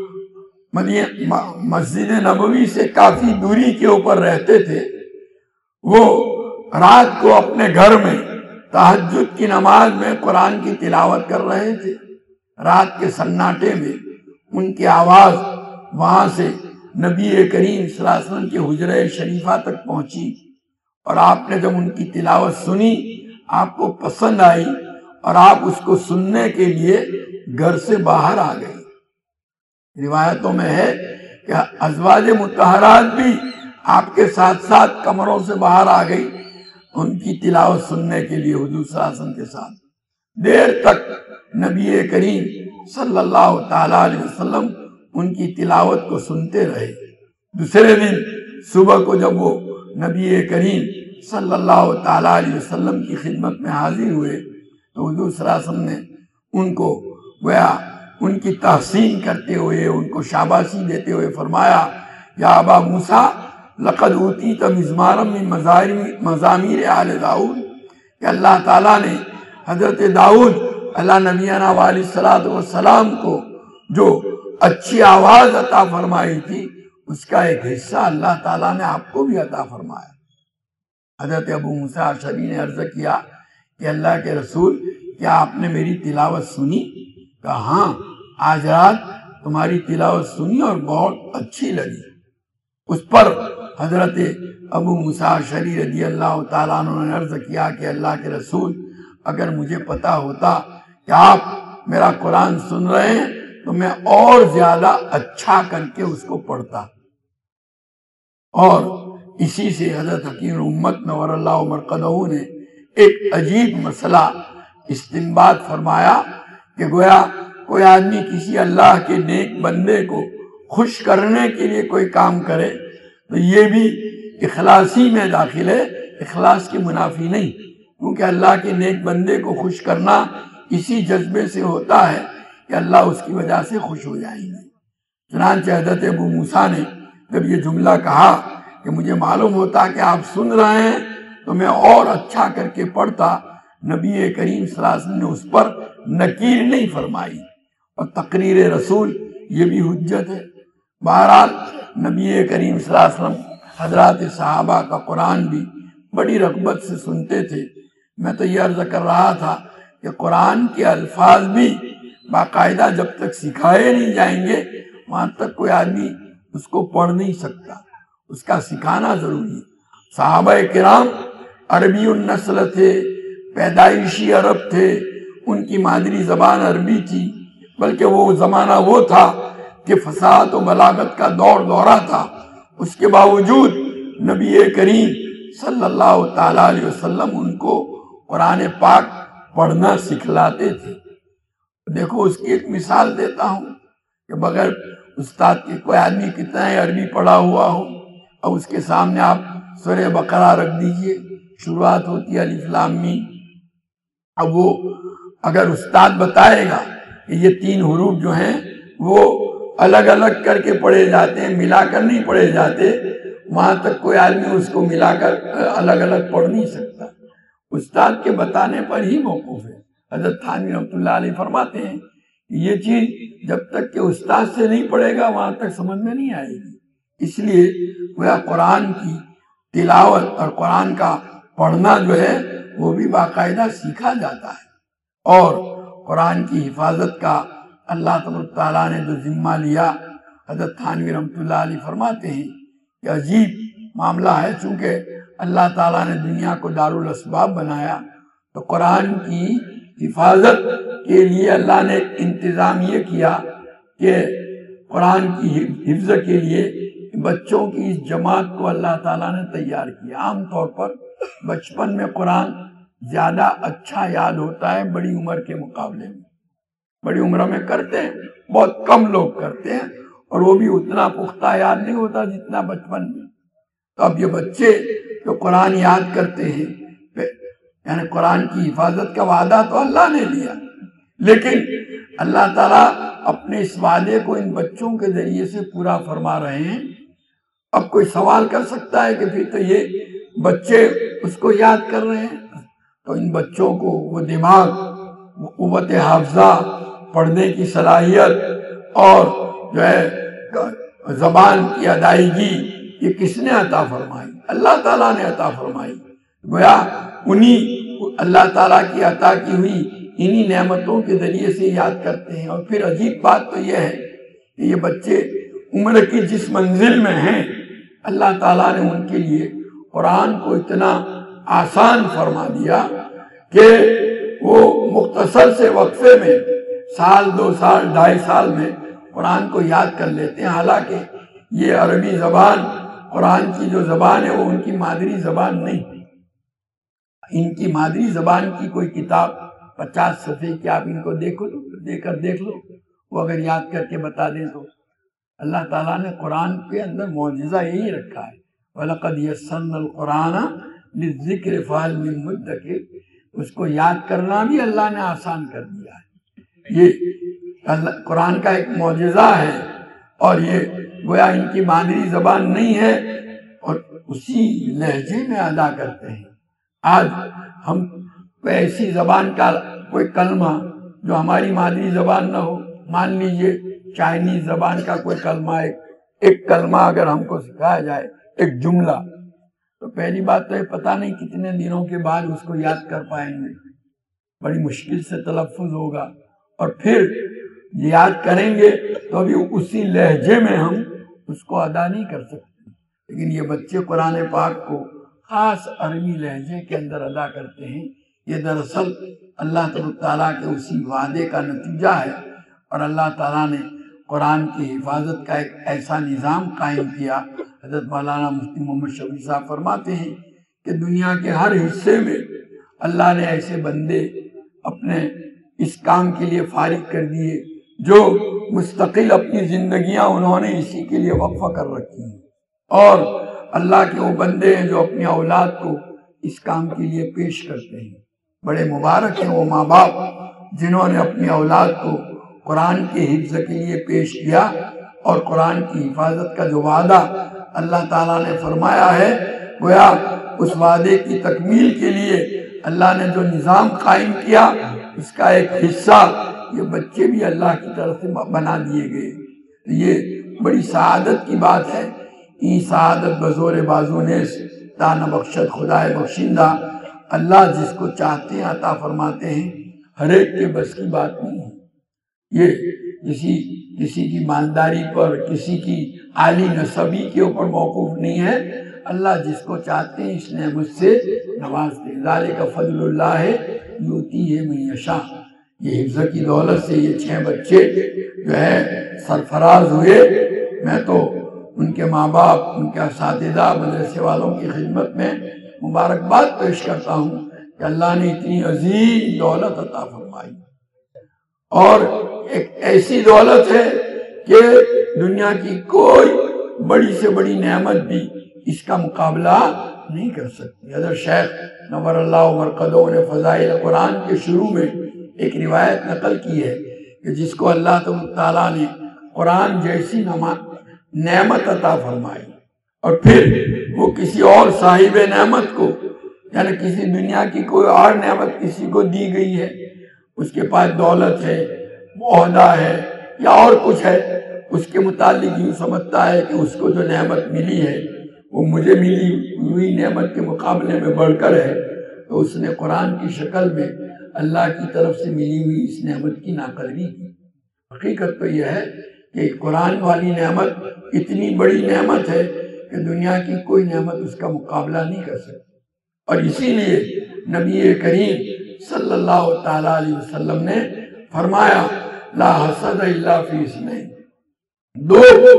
مسجد نبوی سے کافی دوری کے اوپر رہتے تھے، وہ رات کو اپنے گھر میں تہجد کی نماز میں قرآن کی تلاوت کر رہے تھے. رات کے سناٹے میں ان کی آواز وہاں سے نبی کریم صلی اللہ علیہ وسلم کے حجرہ شریفہ تک پہنچی، اور آپ نے جب ان کی تلاوت سنی آپ کو پسند آئی اور آپ اس کو سننے کے لیے گھر سے باہر آ گئے. روایتوں میں ہے کہ ازواج مطہرات بھی آپ کے ساتھ ساتھ کمروں سے باہر آ گئی ان کی تلاوت سننے کے لیے حضور صلی اللہ علیہ وسلم کے ساتھ. دیر تک نبی کریم صلی اللہ تعالیٰ علیہ وسلم ان کی تلاوت کو سنتے رہے. دوسرے دن صبح کو جب وہ نبی کریم صلی اللہ تعالیٰ علیہ وسلم کی خدمت میں حاضر ہوئے تو حضور صلی اللہ علیہ وسلم نے ان کو گویا ان کی تحسین کرتے ہوئے ان کو شاباشی دیتے ہوئے فرمایا، یا ابا موسیٰ لقد اوتیت مزمارا من مزامیر آل داؤد، کہ اللہ تعالیٰ نے حضرت داؤد اللہ نبینا علیہ الصلوۃ والسلام کو جو اچھی آواز عطا فرمائی تھی اس کا ایک حصہ اللہ تعالیٰ نے آپ کو بھی عطا فرمایا. حضرت ابو موسیٰ اشعری نے عرض کیا کہ اللہ کے رسول کیا آپ نے میری تلاوت سنی؟ کہا ہاں، آج رات تمہاری تلاوت سنی اور بہت اچھی لگی. اس پر حضرت ابو موسیٰ اشعری رضی اللہ تعالیٰ عنہ نے عرض کیا کہ اللہ کے رسول اگر مجھے پتا ہوتا کہ آپ میرا قرآن سن رہے ہیں تو میں اور زیادہ اچھا کر کے اس کو پڑھتا. اور اسی سے حضرت حکیم امت نور اللہ مرقدہ نے ایک عجیب مسئلہ استنباط فرمایا کہ گویا کوئی آدمی کسی اللہ کے نیک بندے کو خوش کرنے کے لیے کوئی کام کرے تو یہ بھی اخلاصی میں داخل ہے، اخلاص کے منافی نہیں، کیونکہ اللہ کے نیک بندے کو خوش کرنا اسی جذبے سے ہوتا ہے کہ اللہ اس کی وجہ سے خوش ہو جائیں گے. چنانچہ حضرت ابو موسیٰ نے جب یہ جملہ کہا کہ مجھے معلوم ہوتا کہ آپ سن رہے ہیں تو میں اور اچھا کر کے پڑھتا، نبی کریم صلی اللہ علیہ وسلم نے اس پر نکیر نہیں فرمائی. اور تقریر رسول یہ بھی حجت ہے. بہرحال نبی کریم صلی اللہ علیہ وسلم حضرات صحابہ کا قرآن بھی بڑی رغبت سے سنتے تھے. میں تو یہ عرض کر رہا تھا کہ قرآن کے الفاظ بھی باقاعدہ جب تک سکھائے نہیں جائیں گے وہاں تک کوئی آدمی اس کو پڑھ نہیں سکتا، اس کا سکھانا ضروری ہے. صحابہ کرام عربی النسل تھے، پیدائشی عرب تھے، ان کی مادری زبان عربی تھی، بلکہ وہ زمانہ وہ تھا کہ فصاحت و بلاغت کا دور دورہ تھا. اس کے باوجود نبی کریم صلی اللہ تعالیٰ علیہ وسلم ان کو قرآن پاک پڑھنا سکھلاتے تھے. دیکھو اس کی ایک مثال دیتا ہوں کہ بغیر استاد کے کوئی آدمی کتنا ہی عربی پڑھا ہوا ہو اور اس کے سامنے آپ سورہ بقرہ رکھ دیجئے، شروعات ہوتی ہے الف لام میم. اب وہ اگر استاد بتائے گا کہ یہ تین حروف جو ہیں وہ الگ الگ کر کے پڑھے جاتے ہیں، ملا کر نہیں پڑھے جاتے، وہاں تک کوئی آدمی اس کو ملا کر الگ الگ پڑھ نہیں سکتا. استاد کے بتانے پر ہی موقوف ہے. حضرت تھانوی رحمۃ اللہ علیہ فرماتے ہیں کہ یہ چیز جب تک کہ استاد سے نہیں پڑھے گا وہاں تک سمجھ میں نہیں آئے گی. اس لیے وہ قرآن کی تلاوت اور قرآن کا پڑھنا جو ہے وہ بھی باقاعدہ سیکھا جاتا ہے. اور قرآن کی حفاظت کا اللہ تبارک تعالیٰ نے جو ذمہ لیا، حضرت تھانوی رحمۃ اللہ علیہ فرماتے ہیں کہ عجیب معاملہ ہے. چونکہ اللہ تعالیٰ نے دنیا کو دارالاسباب بنایا تو قرآن کی حفاظت کے لیے اللہ نے ایک انتظام یہ کیا کہ قرآن کی حفظ کے لیے بچوں کی اس جماعت کو اللہ تعالیٰ نے تیار کیا. عام طور پر بچپن میں قرآن زیادہ اچھا یاد ہوتا ہے بڑی عمر کے مقابلے میں. بڑی عمر میں کرتے ہیں، بہت کم لوگ کرتے ہیں، اور وہ بھی اتنا پختہ یاد نہیں ہوتا جتنا بچپن میں. تو اب یہ بچے جو قرآن یاد کرتے ہیں، یعنی قرآن کی حفاظت کا وعدہ تو اللہ نے لیا، لیکن اللہ تعالیٰ اپنے اس وعدے کو ان بچوں کے ذریعے سے پورا فرما رہے ہیں. اب کوئی سوال کر سکتا ہے کہ پھر تو یہ بچے اس کو یاد کر رہے ہیں، تو ان بچوں کو وہ دماغ، وہ قوت حافظہ، پڑھنے کی صلاحیت اور جو ہے زبان کی ادائیگی یہ کس نے عطا فرمائی؟ اللہ تعالیٰ نے عطا فرمائی. گویا انہی اللہ تعالیٰ کی عطا کی ہوئی انہی نعمتوں کے ذریعے سے یاد کرتے ہیں. اور پھر عجیب بات تو یہ ہے کہ یہ بچے عمر کی جس منزل میں ہیں اللہ تعالیٰ نے ان کے لیے قرآن کو اتنا آسان فرما دیا کہ وہ مختصر سے وقفے میں سال دو سال ڈھائی سال میں قرآن کو یاد کر لیتے ہیں. حالانکہ یہ عربی زبان قرآن کی جو زبان ہے وہ ان کی مادری زبان نہیں. ان کی مادری زبان کی کوئی کتاب پچاس صفحے کی آپ ان کو دیکھو دے کر دیکھ لو، وہ اگر یاد کر کے بتا دیں تو. اللہ تعالیٰ نے قرآن کے اندر معجزہ یہی رکھا ہے، وَلَقَدْ يَسَّرْنَا الْقُرْآنَ لِلذِّكْرِ فَهَلْ مِن مُدَّكِرٍ. اس کو یاد کرنا بھی اللہ نے آسان کر دیا ہے. یہ اللہ قرآن کا ایک معجزہ ہے، اور یہ گویا ان کی مادری زبان نہیں ہے اور اسی لہجے میں ادا کرتے ہیں. آج ہم کوئی ایسی زبان کا کوئی کلمہ جو ہماری مادری زبان نہ ہو، مان لیجئے چائنیز زبان کا کوئی کلمہ، ایک ایک کلمہ اگر ہم کو سکھایا جائے، ایک جملہ، تو پہلی بات تو یہ پتہ نہیں کتنے دنوں کے بعد اس کو یاد کر پائیں گے. بڑی مشکل سے تلفظ ہوگا، اور پھر یاد کریں گے تو ابھی اسی لہجے میں ہم اس کو ادا نہیں کر سکتے. لیکن یہ بچے قرآن پاک کو خاص عربی لہجے کے اندر ادا کرتے ہیں. یہ دراصل اللہ تعالیٰ کے اسی وعدے کا نتیجہ ہے، اور اللہ تعالیٰ نے قرآن کی حفاظت کا ایک ایسا نظام قائم کیا۔ حضرت مولانا مفتی محمد شفیع صاحب فرماتے ہیں کہ دنیا کے ہر حصے میں اللہ نے ایسے بندے اپنے اس کام کے لیے فارغ کر دیے جو مستقل اپنی زندگیاں انہوں نے اسی کے لیے وقف کر رکھی ہیں، اور اللہ کے وہ بندے ہیں جو اپنی اولاد کو اس کام کے لیے پیش کرتے ہیں۔ بڑے مبارک ہیں وہ ماں باپ جنہوں نے اپنی اولاد کو قرآن کے حفظ کے لیے پیش کیا، اور قرآن کی حفاظت کا جو وعدہ اللہ تعالیٰ نے فرمایا ہے، گویا اس وعدے کی تکمیل کے لیے اللہ نے جو نظام قائم کیا اس کا ایک حصہ یہ بچے بھی اللہ کی طرف سے بنا دیے گئے۔ یہ بڑی سعادت کی بات ہے۔ این سعادت بزور بازو نیس تان بخشت خدائے بخشندہ، اللہ جس کو چاہتے ہیں عطا فرماتے ہیں، ہر ایک کے بس کی بات نہیں ہے۔ یہ کسی کسی کی مالداری پر، کسی کی عالی نسبی کے اوپر موقوف نہیں ہے۔ اللہ جس کو چاہتے ہیں اس نعمت سے نوازتے ہیں۔ ذالک فضل اللہ یؤتیہ من یشاء۔ یہ حفظ کی دولت سے یہ چھ بچے جو ہے سرفراز ہوئے، میں تو ان کے ماں باپ، ان کے اساتذہ، مدرسے والوں کی خدمت میں مبارکباد پیش کرتا ہوں کہ اللہ نے اتنی عظیم دولت عطا فرمائی، اور ایک ایسی دولت ہے کہ دنیا کی کوئی بڑی سے بڑی نعمت بھی اس کا مقابلہ نہیں کر سکتی۔ حضرت شیخ نور اللہ مرقدہ نے فضائل قرآن کے شروع میں ایک روایت نقل کی ہے کہ جس کو اللہ تعالیٰ نے قرآن جیسی نعمت عطا فرمائی، اور پھر وہ کسی اور صاحب نعمت کو، یعنی کسی دنیا کی کوئی اور نعمت کسی کو دی گئی ہے، اس کے پاس دولت ہے، عہدہ ہے یا اور کچھ ہے، اس کے متعلق یوں سمجھتا ہے کہ اس کو جو نعمت ملی ہے وہ مجھے ملی ہوئی نعمت کے مقابلے میں بڑھ کر ہے، تو اس نے قرآن کی شکل میں اللہ کی طرف سے ملی ہوئی اس نعمت کی ناقدری کی۔ حقیقت تو یہ ہے کہ قرآن والی نعمت اتنی بڑی نعمت ہے کہ دنیا کی کوئی نعمت اس کا مقابلہ نہیں کر سکتی، اور اسی لیے نبی کریم صلی اللہ تعالیٰ علیہ وسلم نے فرمایا لا حسد الا فی اثنین، دو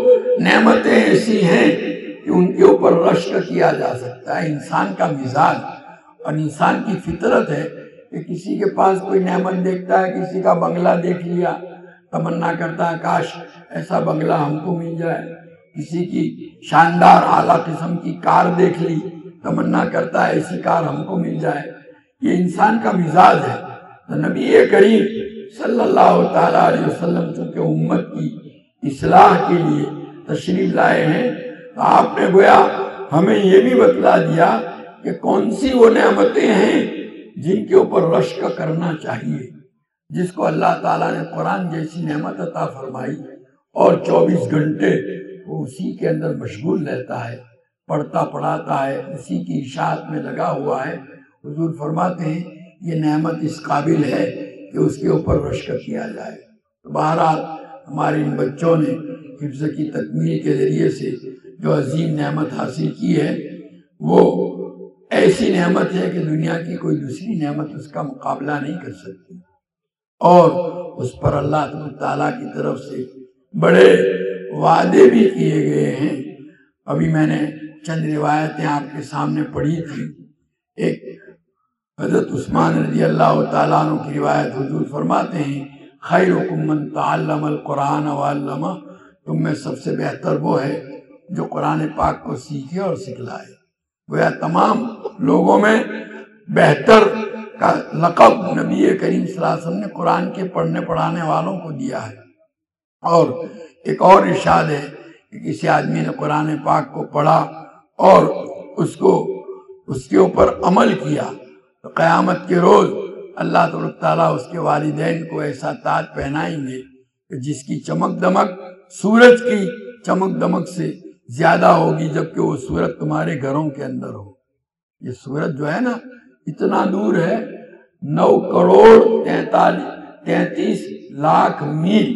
نعمتیں ایسی ہیں کہ ان کے اوپر رشک کیا جا سکتا ہے۔ انسان کا مزاج اور انسان کی فطرت ہے کہ کسی کے پاس کوئی نعمت دیکھتا ہے، کسی کا بنگلہ دیکھ لیا، تمنا کرتا ہے کاش ایسا بنگلہ ہم کو مل جائے، کسی کی شاندار اعلیٰ قسم کی کار دیکھ لی، تمنا کرتا ہے ایسی کار ہم کو مل جائے۔ یہ انسان کا مزاج ہے۔ تو نبی کریم صلی اللہ تعالیٰ علیہ وسلم چونکہ امت کی اصلاح کے لیے تشریف لائے ہیں، تو آپ نے گویا ہمیں یہ بھی بتلا دیا کہ کون سی وہ نعمتیں ہیں جن کے اوپر رشک کرنا چاہیے۔ جس کو اللہ تعالیٰ نے قرآن جیسی نعمت عطا فرمائی اور چوبیس گھنٹے وہ اسی کے اندر مشغول رہتا ہے، پڑھتا پڑھاتا ہے، اسی کی اشاعت میں لگا ہوا ہے، حضور فرماتے ہیں یہ نعمت اس قابل ہے کہ اس کے اوپر رشک کیا جائے۔ تو بہرحال ہمارے ان بچوں نے حفظ کی تکمیل کے ذریعے سے جو عظیم نعمت حاصل کی ہے وہ ایسی نعمت ہے کہ دنیا کی کوئی دوسری نعمت اس کا مقابلہ نہیں کر سکتی، اور اس پر اللہ تعالیٰ کی طرف سے بڑے وعدے بھی کیے گئے ہیں۔ ابھی میں نے چند روایتیں آپ کے سامنے پڑھی تھی۔ ایک حضرت عثمان رضی اللہ تعالیٰ عنہ کی روایت، حضور فرماتے ہیں خیرکم من تعلم القرآن وعلمہ، تم میں سب سے بہتر وہ ہے جو قرآن پاک کو سیکھے اور سکھلائے۔ گویا تمام لوگوں میں بہتر کا لقب نبی کریم صلی اللہ علیہ وسلم نے قرآن کے پڑھنے پڑھانے والوں کو دیا ہے۔ اور ایک اور ارشاد ہے کہ کسی آدمی نے قرآن پاک کو پڑھا اور اس کو اس کے اوپر عمل کیا تو قیامت کے روز اللہ تعالیٰ اس کے والدین کو ایسا تاج پہنائیں گے کہ جس کی چمک دمک سورج کی چمک دمک سے زیادہ ہوگی، جبکہ وہ سورج تمہارے گھروں کے اندر ہو۔ یہ سورج جو ہے نا اتنا دور ہے، نو کروڑ تینتالیس تینتیس لاکھ میل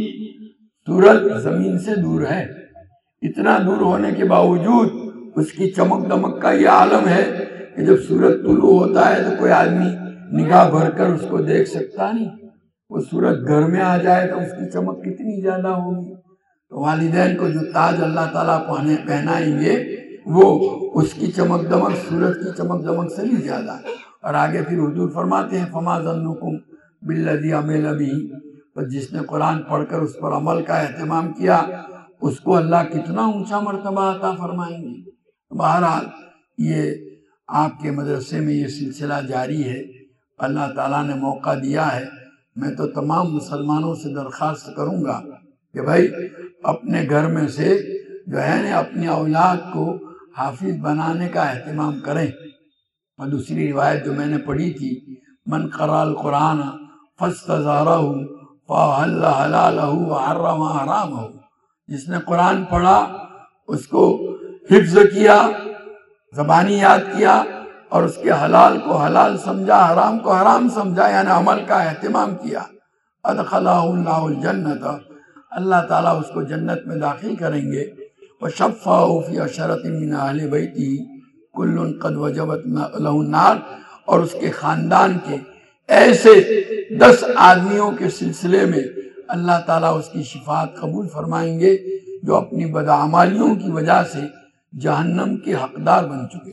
سورج زمین سے دور ہے۔ اتنا دور ہونے کے باوجود اس کی چمک دمک کا یہ عالم ہے کہ جب سورج طلوع ہوتا ہے تو کوئی آدمی نگاہ بھر کر اس کو دیکھ سکتا نہیں. وہ سورج گھر میں آ جائے تو اس کی چمک کتنی زیادہ ہوگی. تو والدین کو جو تاج اللہ تعالیٰ پہنائیں گے وہ اس کی چمک دمک سورج کی چمک دمک سے بھی زیادہ ہے. اور آگے پھر حضور فرماتے ہیں فما ظنکم بالذی عمل بہ، تو جس نے قرآن پڑھ کر اس پر عمل کا اہتمام کیا اس کو اللہ کتنا اونچا مرتبہ عطا فرمائیں گے. بہرحال یہ آپ کے مدرسے میں یہ سلسلہ جاری ہے، اللہ تعالیٰ نے موقع دیا ہے. میں تو تمام مسلمانوں سے درخواست کروں گا کہ بھائی اپنے گھر میں سے جو ہے نا اپنی اولاد کو حافظ بنانے کا اہتمام کریں. اور دوسری روایت جو میں نے پڑھی تھی، من قرأ القرآن فاستظہرہ فأحل حلالہ وحرم حرامہ، جس نے قرآن پڑھا اس کو حفظ کیا، زبانی یاد کیا، اور اس کے حلال کو حلال سمجھا، حرام کو حرام سمجھا، یعنی عمل کا اہتمام کیا، ادخلہ اللہ الجنت، اللہ تعالیٰ اس کو جنت میں داخل کریں گے. وشفعہ فی عشرۃ من اہل بیتہ کل قد وجبت لہ النار، اور اس کے خاندان کے ایسے دس آدمیوں کے سلسلے میں اللہ تعالیٰ اس کی شفاعت قبول فرمائیں گے جو اپنی بدعمالیوں کی وجہ سے جہنم کے حقدار بن چکے.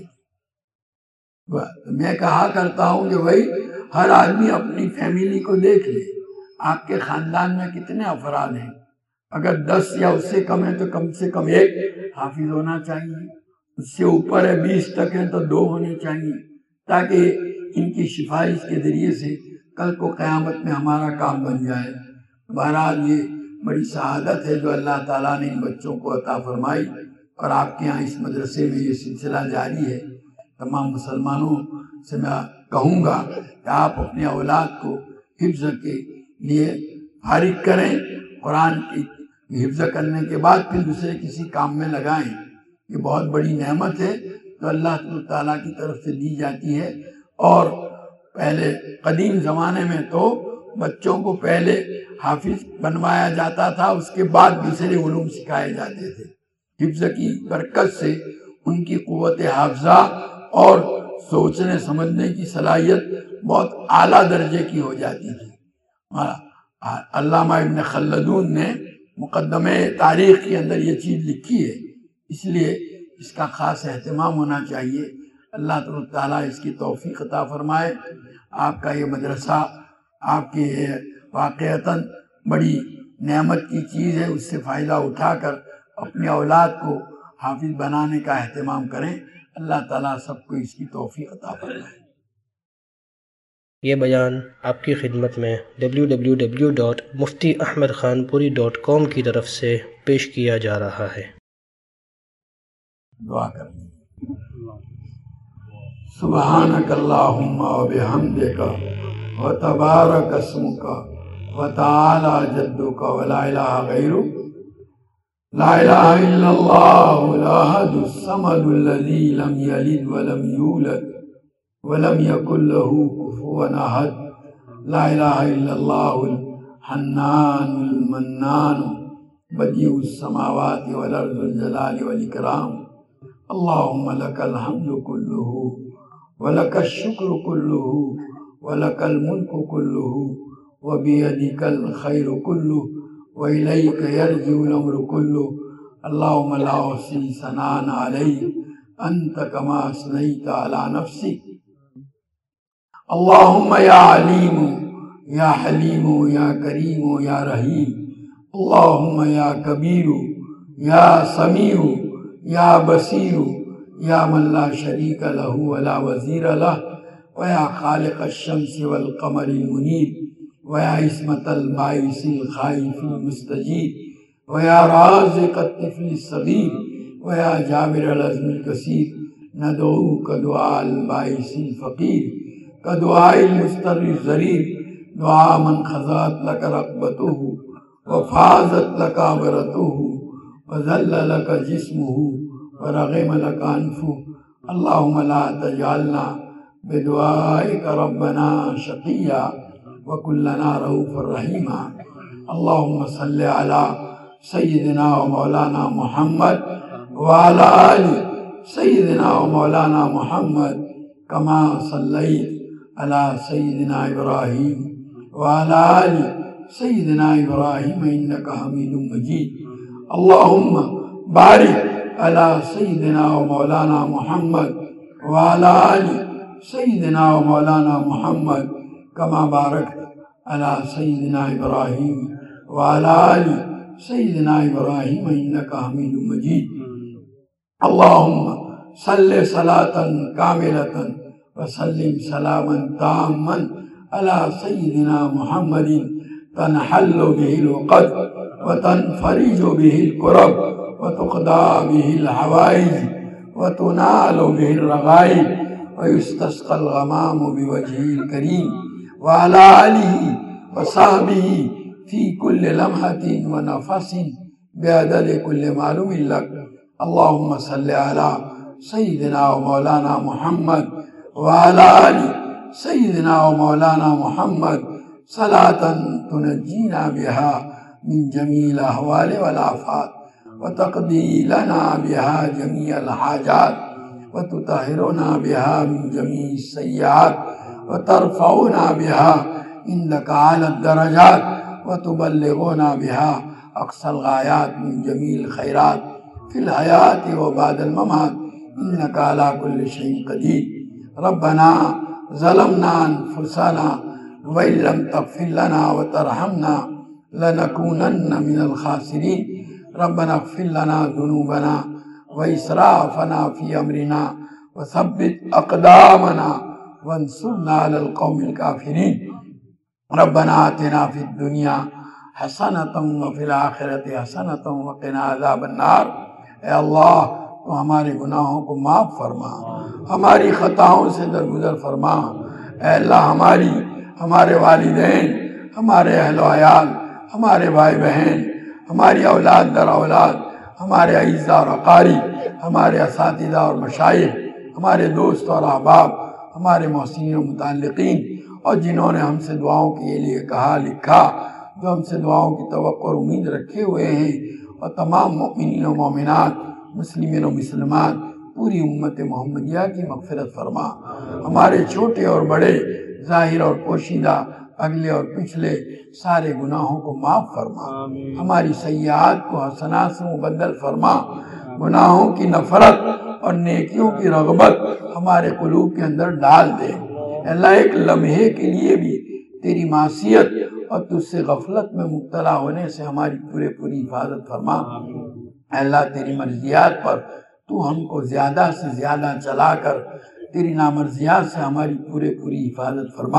میں کہا کرتا ہوں کہ بھائی ہر آدمی اپنی فیملی کو دیکھ لے، آپ کے خاندان میں کتنے افراد ہیں؟ اگر دس یا اس سے کم ہے تو کم سے کم ایک حافظ ہونا چاہیے، اس سے اوپر ہے بیس تک ہے تو دو ہونے چاہیے، تاکہ ان کی شفاعت کے ذریعے سے کل کو قیامت میں ہمارا کام بن جائے. بہرحال یہ بڑی سعادت ہے جو اللہ تعالیٰ نے ان بچوں کو عطا فرمائی، اور آپ کے یہاں اس مدرسے میں یہ سلسلہ جاری ہے. تمام مسلمانوں سے میں کہوں گا کہ آپ اپنے اولاد کو حفظ کے لیے فارغ کریں، قرآن کی حفظ کرنے کے بعد پھر دوسرے کسی کام میں لگائیں. یہ بہت بڑی نعمت ہے تو اللہ تعالیٰ کی طرف سے دی جاتی ہے. اور پہلے قدیم زمانے میں تو بچوں کو پہلے حافظ بنوایا جاتا تھا، اس کے بعد دوسرے علوم سکھائے جاتے تھے. حفظ کی برکت سے ان کی قوت حافظہ اور سوچنے سمجھنے کی صلاحیت بہت اعلیٰ درجے کی ہو جاتی تھی. علامہ ابن خلدون نے مقدمہ تاریخ کے اندر یہ چیز لکھی ہے، اس لیے اس کا خاص اہتمام ہونا چاہیے. اللہ تعالیٰ اس کی توفیق عطا فرمائے. آپ کا یہ مدرسہ آپ کی واقعتاً بڑی نعمت کی چیز ہے، اس سے فائدہ اٹھا کر اپنے اولاد کو حافظ بنانے کا اہتمام کریں. اللہ تعالیٰ سب کو اس کی توفیق عطا فرمائے. یہ بیان آپ کی خدمت میں W W W dot Mufti Ahmed Khanpuri dot کام کی طرف سے پیش کیا جا رہا ہے. دعا کریں. سبحانک اللہم و بحمدک و تبارک اسمک و تعالی جدک و لا الہ غیرک، لا الہ الا اللہ الاحد الصمد الذی لم یلد ولم یولد ولم یکن له کفوا احد، لا الہ الا اللہ الحنان المنان بدیع السماوات والارض الجلال والاکرام. اللہم لک الحمد کلہ ولک الشکر کلہ ولک الملک کلہ وبیدک الخیر کلہ وإلیک یرجع الامر کلہ. اللہم لا احصی ثناء علیک انت کما اثنیت علی نفسک. اللہم یا علیم یا حلیم یا کریم یا رحیم. اللہم یا کبیر یا سمیع یا بصیر یا من لا شریک لہ ولا وزیر لہ، ویا خالق الشمس والقمر المنیر، ویا عصمت الباعث الخائف المستجیب، ویا رازق الطفل الصغیر، ویا جابر العظم الکثیر. ندعوک دعاء الباعث الفقیر کدعاء المضطر الضریر، دعا من خضعت لک رقبتہ وفازت لک عبرتہ وذل لک جسمہ ورغم لك أنفه. اللهم لا تجعلنا بدعائك ربنا شقيا وكن لنا رؤوفا رحيما. اللهم صل على سيدنا ومولانا محمد وعلى آل سيدنا ومولانا محمد كما صليت अला सय्यिदिना इब्राहीम व अला आलि सय्यिदिना इब्राहीम इन्नका हमीदुम मजीद। अल्लाहुम्मा बारिक अला सय्यिदिना व मौलाना मुहम्मद व अला आलि सय्यिदिना व मौलाना मुहम्मद कमा बारकत अला सय्यिदिना इब्राहीम व अला आलि सय्यिदिना इब्राहीम इन्नका हमीदुम मजीद। अल्लाहुम्मा सल्लि सलातन कामिलतन व सल्लिम सलामन ताम्मन अला सय्यिदिना मुहम्मदिन तनहल्लु बिहिल उक़द व तनफरिजु बिहिल कुरब व तुक़दा बिहिल हवाइज व तुनालु बिहिल रग़ाइब व युस्तस्क़ल ग़मामु बिवजहिल करीम व अला आलिहि व सहबिहि फी कुल्लि लम्हतिन व नफ़सिन बिअददि कुल्लि मालूमिन लक। अल्लाहुम्मा सल्लि अला सय्यिदिना व मौलाना मुहम्मद व अला आलि सय्यिदिना व मौलाना मुहम्मद सलातन तुनज्जीना बिहा मिन जमील अहवाल वल आफात व तक़दी लना बिहा जमीअल हाजात व तुतहिरुना बिहा मिन जमीइ सय्यात व तरफ़उना बिहा इंदका आला दरजात व तुबल्लिगुना बिहा अक़सल गायात मिन जमील खैरात फिल हयाति व बादल ममात इन्नका अला कुल्लि शैइन क़दीर। रब्बना ज़लमना अनफुसना व इन लम तग़फ़िर लना व तरहमना लनकूनन्न मिनल ख़ासिरीन। रब्बना इग़फ़िर लना ज़ुनूबना व इसराफ़ना फ़ी अमरिना व सब्बित अक़दामना वंसुरना अलल क़ौमिल काफ़िरीन। रब्बना आतिना फ़िद दुनिया हसनतन व फ़िल आख़िरति हसनतन व क़िना अज़ाबन नार। ऐ अल्लाह तो हमारे गुनाहों को माफ़ फरमा, हमारी ख़ताओं से दरगुजर फरमा। ऐ अल्लाह हमारी, हमारे वालिदैन, हमारे अहल व अयाल, हमारे भाई बहन, हमारी औलाद दर औलाद, हमारे अइज़्ज़ा और अक़ारिब, हमारे असातिज़ा और मशाइख़, हमारे दोस्त और अहबाब, हमारे मोहसिनीन और मुतअल्लिक़ीन, और जिन्होंने हमसे दुआओं के लिए कहा लिखा, जो हमसे दुआओं की तवक्को और उम्मीद रखे हुए हैं, और तमाम मोमिनीन और मोमिनात, मुस्लिमीन और मुसलमान, पूरी उम्मत मोहम्मदिया की मग़फ़िरत फरमा। हमारे छोटे और बड़े, ज़ाहिर और पोशीदा, अगले और पिछले सारे गुनाहों को माफ़ फरमा। हमारी सय्यात को हसनात से मुबद्दल फरमा। गुनाहों की नफ़रत और नेकियों की रग़बत हमारे क़ुलूब के अंदर डाल दे। अल्लाह एक लम्हे के लिए भी तेरी मासियत और तुझसे गफलत में मुब्तला होने से हमारी पूरे पूरी हिफाजत फरमा। अल्लाह तेरी मर्ज़ियात पर तू हमको ज़्यादा से ज़्यादा चलाकर तेरी नामर्ज़ियात से हमारी पूरे पूरी हिफाजत फरमा।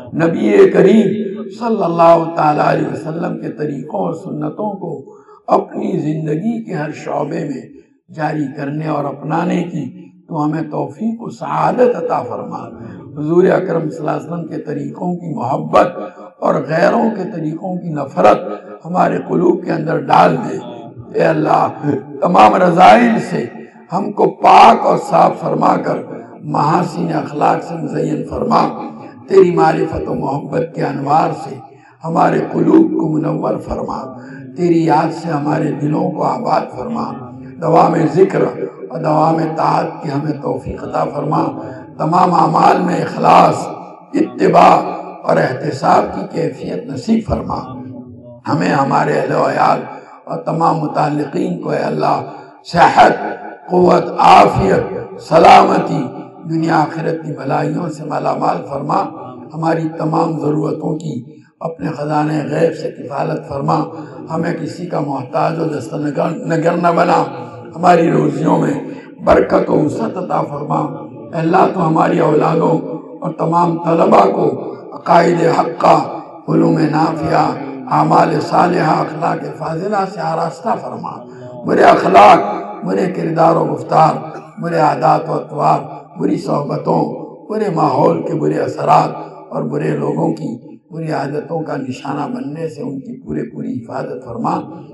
नबी करीम सल्लल्लाहु तआला अलैहि वसल्लम के तरीक़ों और सुन्नतों को अपनी ज़िंदगी के हर शौबे में जारी करने और अपनाने की तो हमें तौफ़ीक़ व सआदत अता फरमा। हुज़ूर अकरम सल्लल्लाहु अलैहि वसल्लम के तरीक़ों की मोहब्बत और गैरों के तरीक़ों की नफ़रत हमारे क़ुलूब के अंदर डाल दे। ए अल्लाह, तमाम रज़ाइल से हमको पाक और साफ फरमा कर महासीन अखलाक से मुज़य्यन फरमा। तेरी मारिफत व मोहब्बत के अनवार से हमारे क़ुलूब को मुनव्वर फरमा। तेरी याद से हमारे दिलों को आबाद फरमा। दवा में ज़िक्र और दवा में ताअत की हमें तौफ़ीक़ अता फरमा। तमाम अमाल में इखलास, इत्तिबा और एहतिसाब की कैफियत नसीब फरमा। हमें, हमारे अहल व अयाल और तमाम मुतअल्लिक़ीन को अल्लाह सेहत, क़ुव्वत, आफ़ियत, सलामती, दुनिया आखिरत की भलाइयों से मालामाल फरमा। हमारी तमाम ज़रूरतों की अपने ख़ज़ाने गैब से किफ़ालत फरमा। हमें किसी का मोहताज और दस्तनगर न बना। हमारी रोज़ियों में बरकत व वसअत अता फरमा। अल्लाह तो हमारी औलादों और तमाम तलबा को अक़ाइद हक़्क़ा, उलूम नाफ़िया, आमाल सालिहा, अखलाक फाज़िला से आरास्ता फरमा। बुरे अखलाक, बुरे किरदार व गुफ्तार, बुरे आदात व अतवार, बुरी सोहबतों, बुरे माहौल के बुरे असरात और बुरे लोगों की बुरी आदतों का निशाना बनने से उनकी पूरे पूरी हिफाजत फरमा।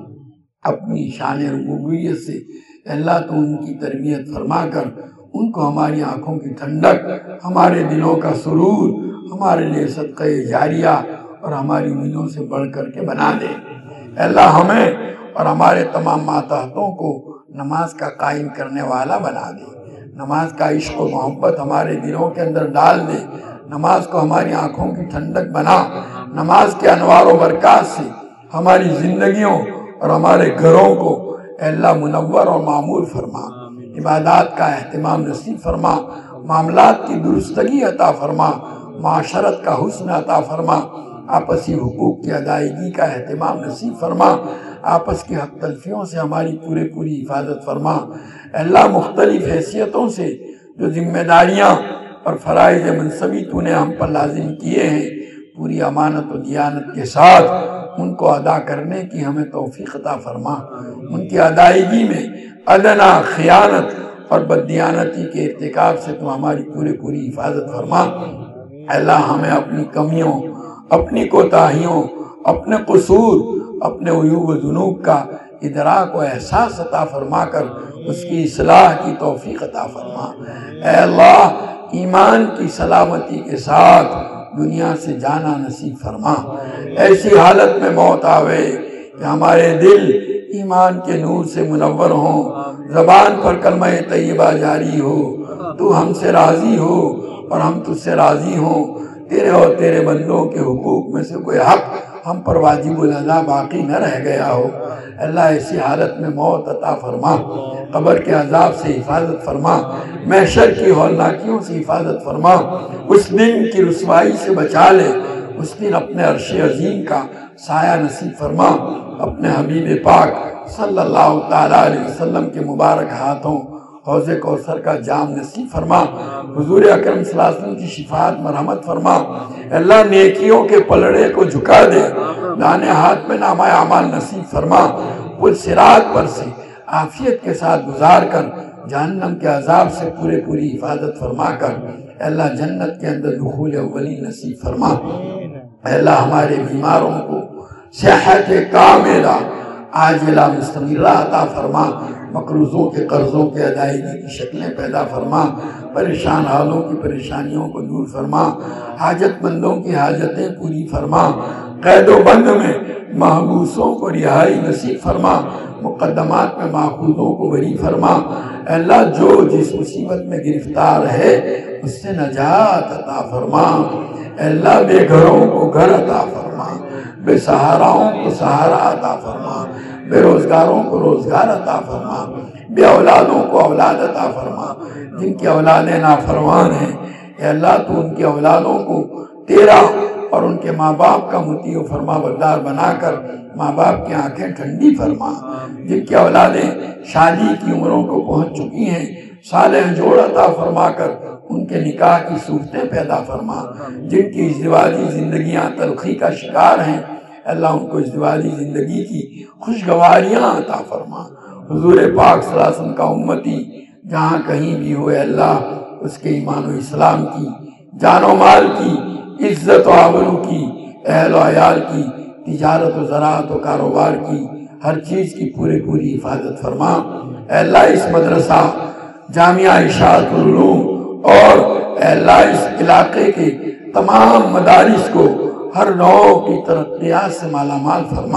अपनी शान रुबूबियत से अल्लाह तो उनकी तरबियत फरमा कर उनको हमारी आँखों की ठंडक, हमारे दिलों का सुरूर, हमारे लिए सदक़ा जारिया और हमारी उम्मीदों से बढ़ कर के बना दे। अल्लाह हमें और हमारे तमाम मातहतों को नमाज का कायम करने वाला बना दे। नमाज का इश्क व मोहब्बत हमारे दिलों के अंदर डाल दे। نماز کو ہماری آنکھوں کی ٹھنڈک بنا، نماز کے انوار و برکات سے ہماری زندگیوں اور ہمارے گھروں کو اے اللہ منور اور معمور فرما، عبادات کا اہتمام نصیب فرما، معاملات کی درستگی عطا فرما، معاشرت کا حسن عطا فرما، آپسی حقوق کی ادائیگی کا اہتمام نصیب فرما، آپس کی حق تلفیوں سے ہماری پورے پوری حفاظت فرما۔ اے اللہ مختلف حیثیتوں سے جو ذمہ داریاں اور فرائض منصبی تو نے ہم پر لازم کیے ہیں، پوری امانت و دیانت کے ساتھ ان کو ادا کرنے کی ہمیں توفیق عطا فرما، ان کی ادائیگی میں ادنا خیانت اور بددیانتی کے ارتکاب سے تو ہماری پورے پوری حفاظت فرما۔ اے اللہ ہمیں اپنی کمیوں، اپنی کوتاہیوں، اپنے قصور، اپنے عیوب و ذنوب کا ادراک و احساس عطا فرما کر اس کی اصلاح کی توفیق عطا فرما۔ اے اللہ ایمان کی سلامتی کے ساتھ دنیا سے جانا نصیب فرما، ایسی حالت میں موت آوے کہ ہمارے دل ایمان کے نور سے منور ہوں، زبان پر کلمہ طیبہ جاری ہو، تو ہم سے راضی ہو اور ہم تجھ سے راضی ہوں، تیرے اور تیرے بندوں کے حقوق میں سے کوئی حق ہم پر واجب الادا باقی نہ رہ گیا ہو۔ اللہ ایسی حالت میں موت عطا فرما، قبر کے عذاب سے حفاظت فرما، محشر کی ہولناکیوں سے حفاظت فرما، اس دن کی رسوائی سے بچا لے، اس دن اپنے عرش عظیم کا سایہ نصیب فرما، اپنے حبیب پاک صلی اللہ تعالیٰ علیہ وسلم کے مبارک ہاتھوں حوض کوثر کا جام نصیب فرما، حضور اکرم صلی اللہ علیہ وسلم کی شفاعت مرحمت فرما۔ اللہ نیکیوں کے پلڑے کو جھکا دے، دانے ہاتھ میں نامہ اعمال نصیب فرما، پل صراط پر سے عافیت کے ساتھ گزار کر جہنم کے عذاب سے پورے پوری حفاظت فرما کر اے اللہ جنت کے اندر دخول اولی نصیب فرما۔ اے اللہ ہمارے بیماروں کو صحت کاملہ عاجلہ مستمرہ عطا فرما، مقروضوں کے قرضوں کے ادائیگی کی شکلیں پیدا فرما، پریشان حالوں کی پریشانیوں کو دور فرما، حاجت مندوں کی حاجتیں پوری فرما، قید و بند میں محبوسوں کو رہائی نصیب فرما، مقدمات میں ماخوذوں کو بری فرما۔ اے اللہ جو جس مصیبت میں گرفتار ہے اس سے نجات عطا فرما۔ اے اللہ بے گھروں کو گھر عطا فرما، بے سہاراؤں کو سہارا عطا فرما، بے روزگاروں کو روزگار عطا فرما، بے اولادوں کو اولاد عطا فرما، جن کی اولادیں نافرمان ہیں اے اللہ تو ان کی اولادوں کو تیرا اور ان کے ماں باپ کا مطیع و فرما بردار بنا کر ماں باپ کی آنکھیں ٹھنڈی فرما، جن کی اولادیں شادی کی عمروں کو پہنچ چکی ہیں صالح جوڑ عطا فرما کر ان کے نکاح کی صورتیں پیدا فرما، جن کی ازدواجی زندگیاں تلخی کا شکار ہیں اللہ ان کو ازدواجی زندگی کی خوشگواریاں عطا فرما۔ حضور پاک صلی اللہ علیہ وسلم کا امتی جہاں کہیں بھی ہوئے اللہ اس کے ایمان و اسلام کی، جان و مال کی، عزت و آبرو کی، اہل و عیال کی، تجارت و زراعت و کاروبار کی، ہر چیز کی پورے پوری حفاظت فرما۔ اے اللہ اس مدرسہ جامعہ اشاعت العلوم اور اے اللہ اس علاقے کے تمام مدارس کو ہر نوع کی ترقیات سے مالا مال فرما،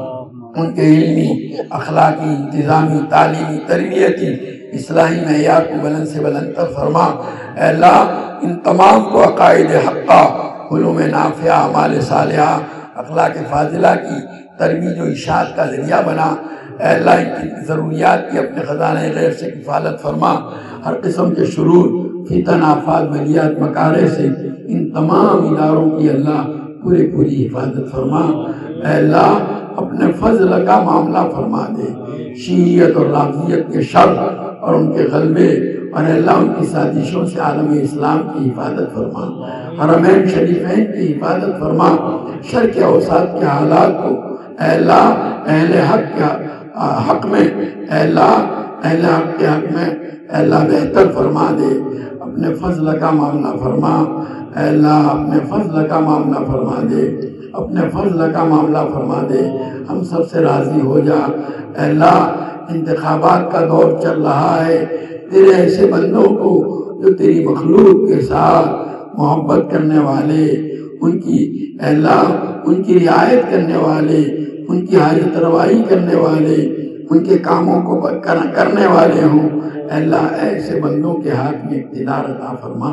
ان کے علمی، اخلاقی، انتظامی، تعلیمی، تربیتی، اصلاحی معیار کو بلند سے بلند تر فرما۔ اے اللہ ان تمام کو عقائد حقہ، علوم نافعہ، اعمال صالحہ، اخلاق فاضلہ کی ترویج و اشاعت کا ذریعہ بنا۔ اے اللہ ان کی ضروریات کی اپنے خزانہ غیر سے کفالت فرما، ہر قسم کے شرور، فتن، آفات، بلیات، مکارے سے ان تمام اداروں کی اللہ پوری پوری حفاظت فرما۔ اے اللہ اپنے فضل کا معاملہ فرما دے، شیعیت اور رافضیت کے شر اور ان کے غلبے اور اللہ ان کی سازشوں سے عالم اسلام کی حفاظت فرما، حرمین شریفین کی حفاظت فرما، شر کے اوساط کے حالات کو اے اللہ اہل حق کے حق میں اے اللہ اہل حق کے حق میں اے اللہ بہتر فرما دے، اپنے فضل کا معاملہ فرما۔ اے اللہ اپنے فضل کا معاملہ فرما دے، اپنے فضل کا معاملہ فرما دے، ہم سب سے راضی ہو جا۔ اے اللہ انتخابات کا دور چل رہا ہے، تیرے ایسے بندوں کو جو تیری مخلوق کے ساتھ محبت کرنے والے، ان کی اے اللہ ان کی رعایت کرنے والے، ان کی حاجت روائی کرنے والے، ان کے کاموں کو کرنے والے ہوں، اے اللہ ایسے بندوں کے ہاتھ میں اقتدار عطا فرما۔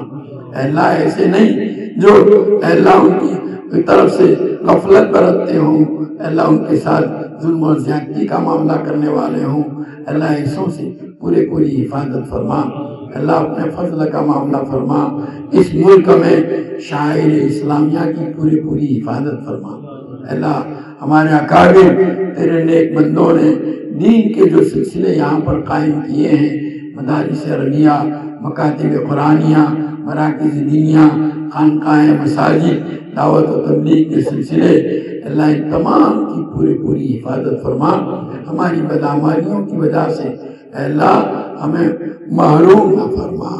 اے اللہ ایسے نہیں جو اے اللہ ان کی طرف سے غفلت برتتے ہوں، اے اللہ ان کے ساتھ ظلم اور زیادتی کا معاملہ کرنے والے ہوں، اے اللہ ایسوں سے پورے پوری حفاظت فرما، اے اللہ اپنے فضل کا معاملہ فرما، اس ملک میں شاعر اسلامیہ کی پوری پوری حفاظت فرما، اے اللہ ہمارے اکابر تیرے نیک بندوں نے دین کے جو سلسلے یہاں پر قائم کیے ہیں، مدارس عربیہ، مکاتب قرآنیہ، مراکز دینیہ، خانقاہیں، مساجد، دعوت و تبلیغ کے سلسلے، اللہ ان تمام کی پوری پوری حفاظت فرما، ہماری بدعمالیوں کی وجہ سے اے اللہ ہمیں محروم نہ فرما،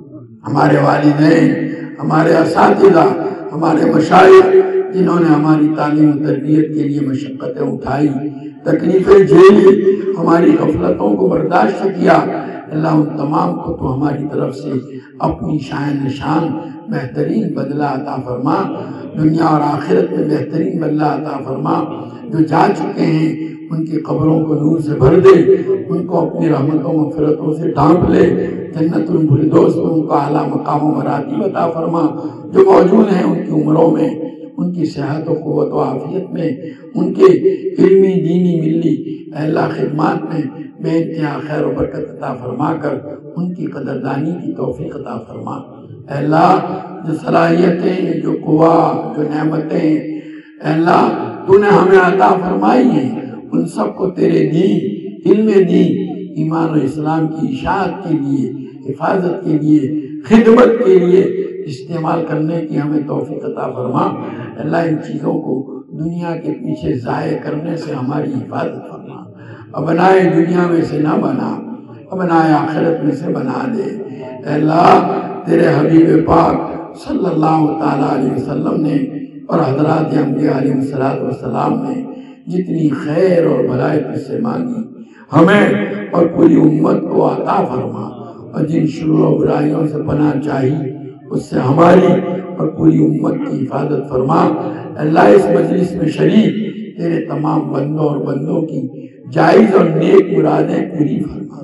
ہمارے والدین، ہمارے اساتذہ، ہمارے مشائخ جنہوں نے ہماری تعلیم و تربیت کے لیے مشقتیں اٹھائی، تکلیفیں جھیلی، ہماری غفلتوں کو برداشت کیا، اللہ ان تمام کو تو ہماری طرف سے اپنی شان نشان بہترین بدلہ عطا فرما، دنیا اور آخرت میں بہترین بدلہ عطا فرما، جو جا چکے ہیں ان کی قبروں کو نور سے بھر دے، ان کو اپنی رحمتوں مغفرتوں سے ڈھانپ لے، جنت الفردوس میں ان کو اعلیٰ مقام و مراتب عطا فرما، جو موجود ہیں ان کی عمروں میں، ان کی صحت و قوت و عافیت میں، ان کے علمی دینی ملی اے اللہ خدمات میں بے انتہا خیر و برکت عطا فرما کر ان کی قدردانی کی توفیق عطا فرما، اے اللہ جو صلاحیتیں، جو قوا، جو نعمتیں اے اللہ تو نے ہمیں عطا فرمائی ہیں، ان سب کو تیرے دین، علم دین، ایمان و اسلام کی اشاعت کے لیے، حفاظت کے لیے، خدمت کے لیے استعمال کرنے کی ہمیں توفیق عطا فرما، اللہ ان چیزوں کو دنیا کے پیچھے ضائع کرنے سے ہماری حفاظت فرما، اب بنائے دنیا میں سے نہ بنا، اب بنائے آخرت میں سے بنا دے، اے اللہ تیرے حبیب پاک صلی اللہ تعالیٰ علیہ وسلم نے اور حضرات انبیاء علیہ السلام نے جتنی خیر اور بھلائی تجھ سے مانگی ہمیں اور پوری امت کو عطا فرما، اور جن شرور و برائیوں سے پناہ چاہی اس سے ہماری اور پوری امت کی حفاظت فرما، اللہ اس مجلس میں شریک تیرے تمام بندوں اور بندوں کی جائز اور نیک مرادیں پوری فرما،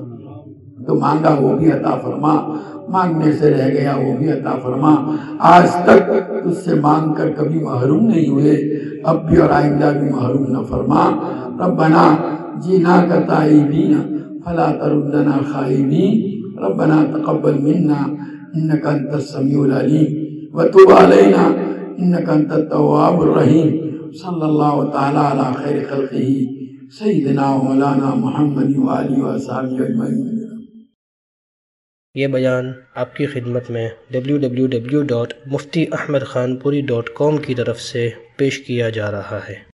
تو مانگا وہ بھی عطا فرما، مانگنے سے رہ گیا وہ بھی عطا فرما، آج تک تجھ سے مانگ کر کبھی محروم نہیں ہوئے، اب بھی اور آئندہ بھی محروم نہ فرما، ربنا جینا کا تائبین فلا تردنا خائبین، ربنا تقبل منا انك انت السميع العليم وتب علينا انك انت التواب الرحيم، صلی اللہ تعالی علی خیر خلقہ سیدنا و مولانا محمد وآلہ وصحبہ اجمعین۔ یہ بیان آپ کی خدمت میں W W W dot Mufti Ahmed Khanpuri dot کام کی طرف سے پیش کیا جا رہا ہے۔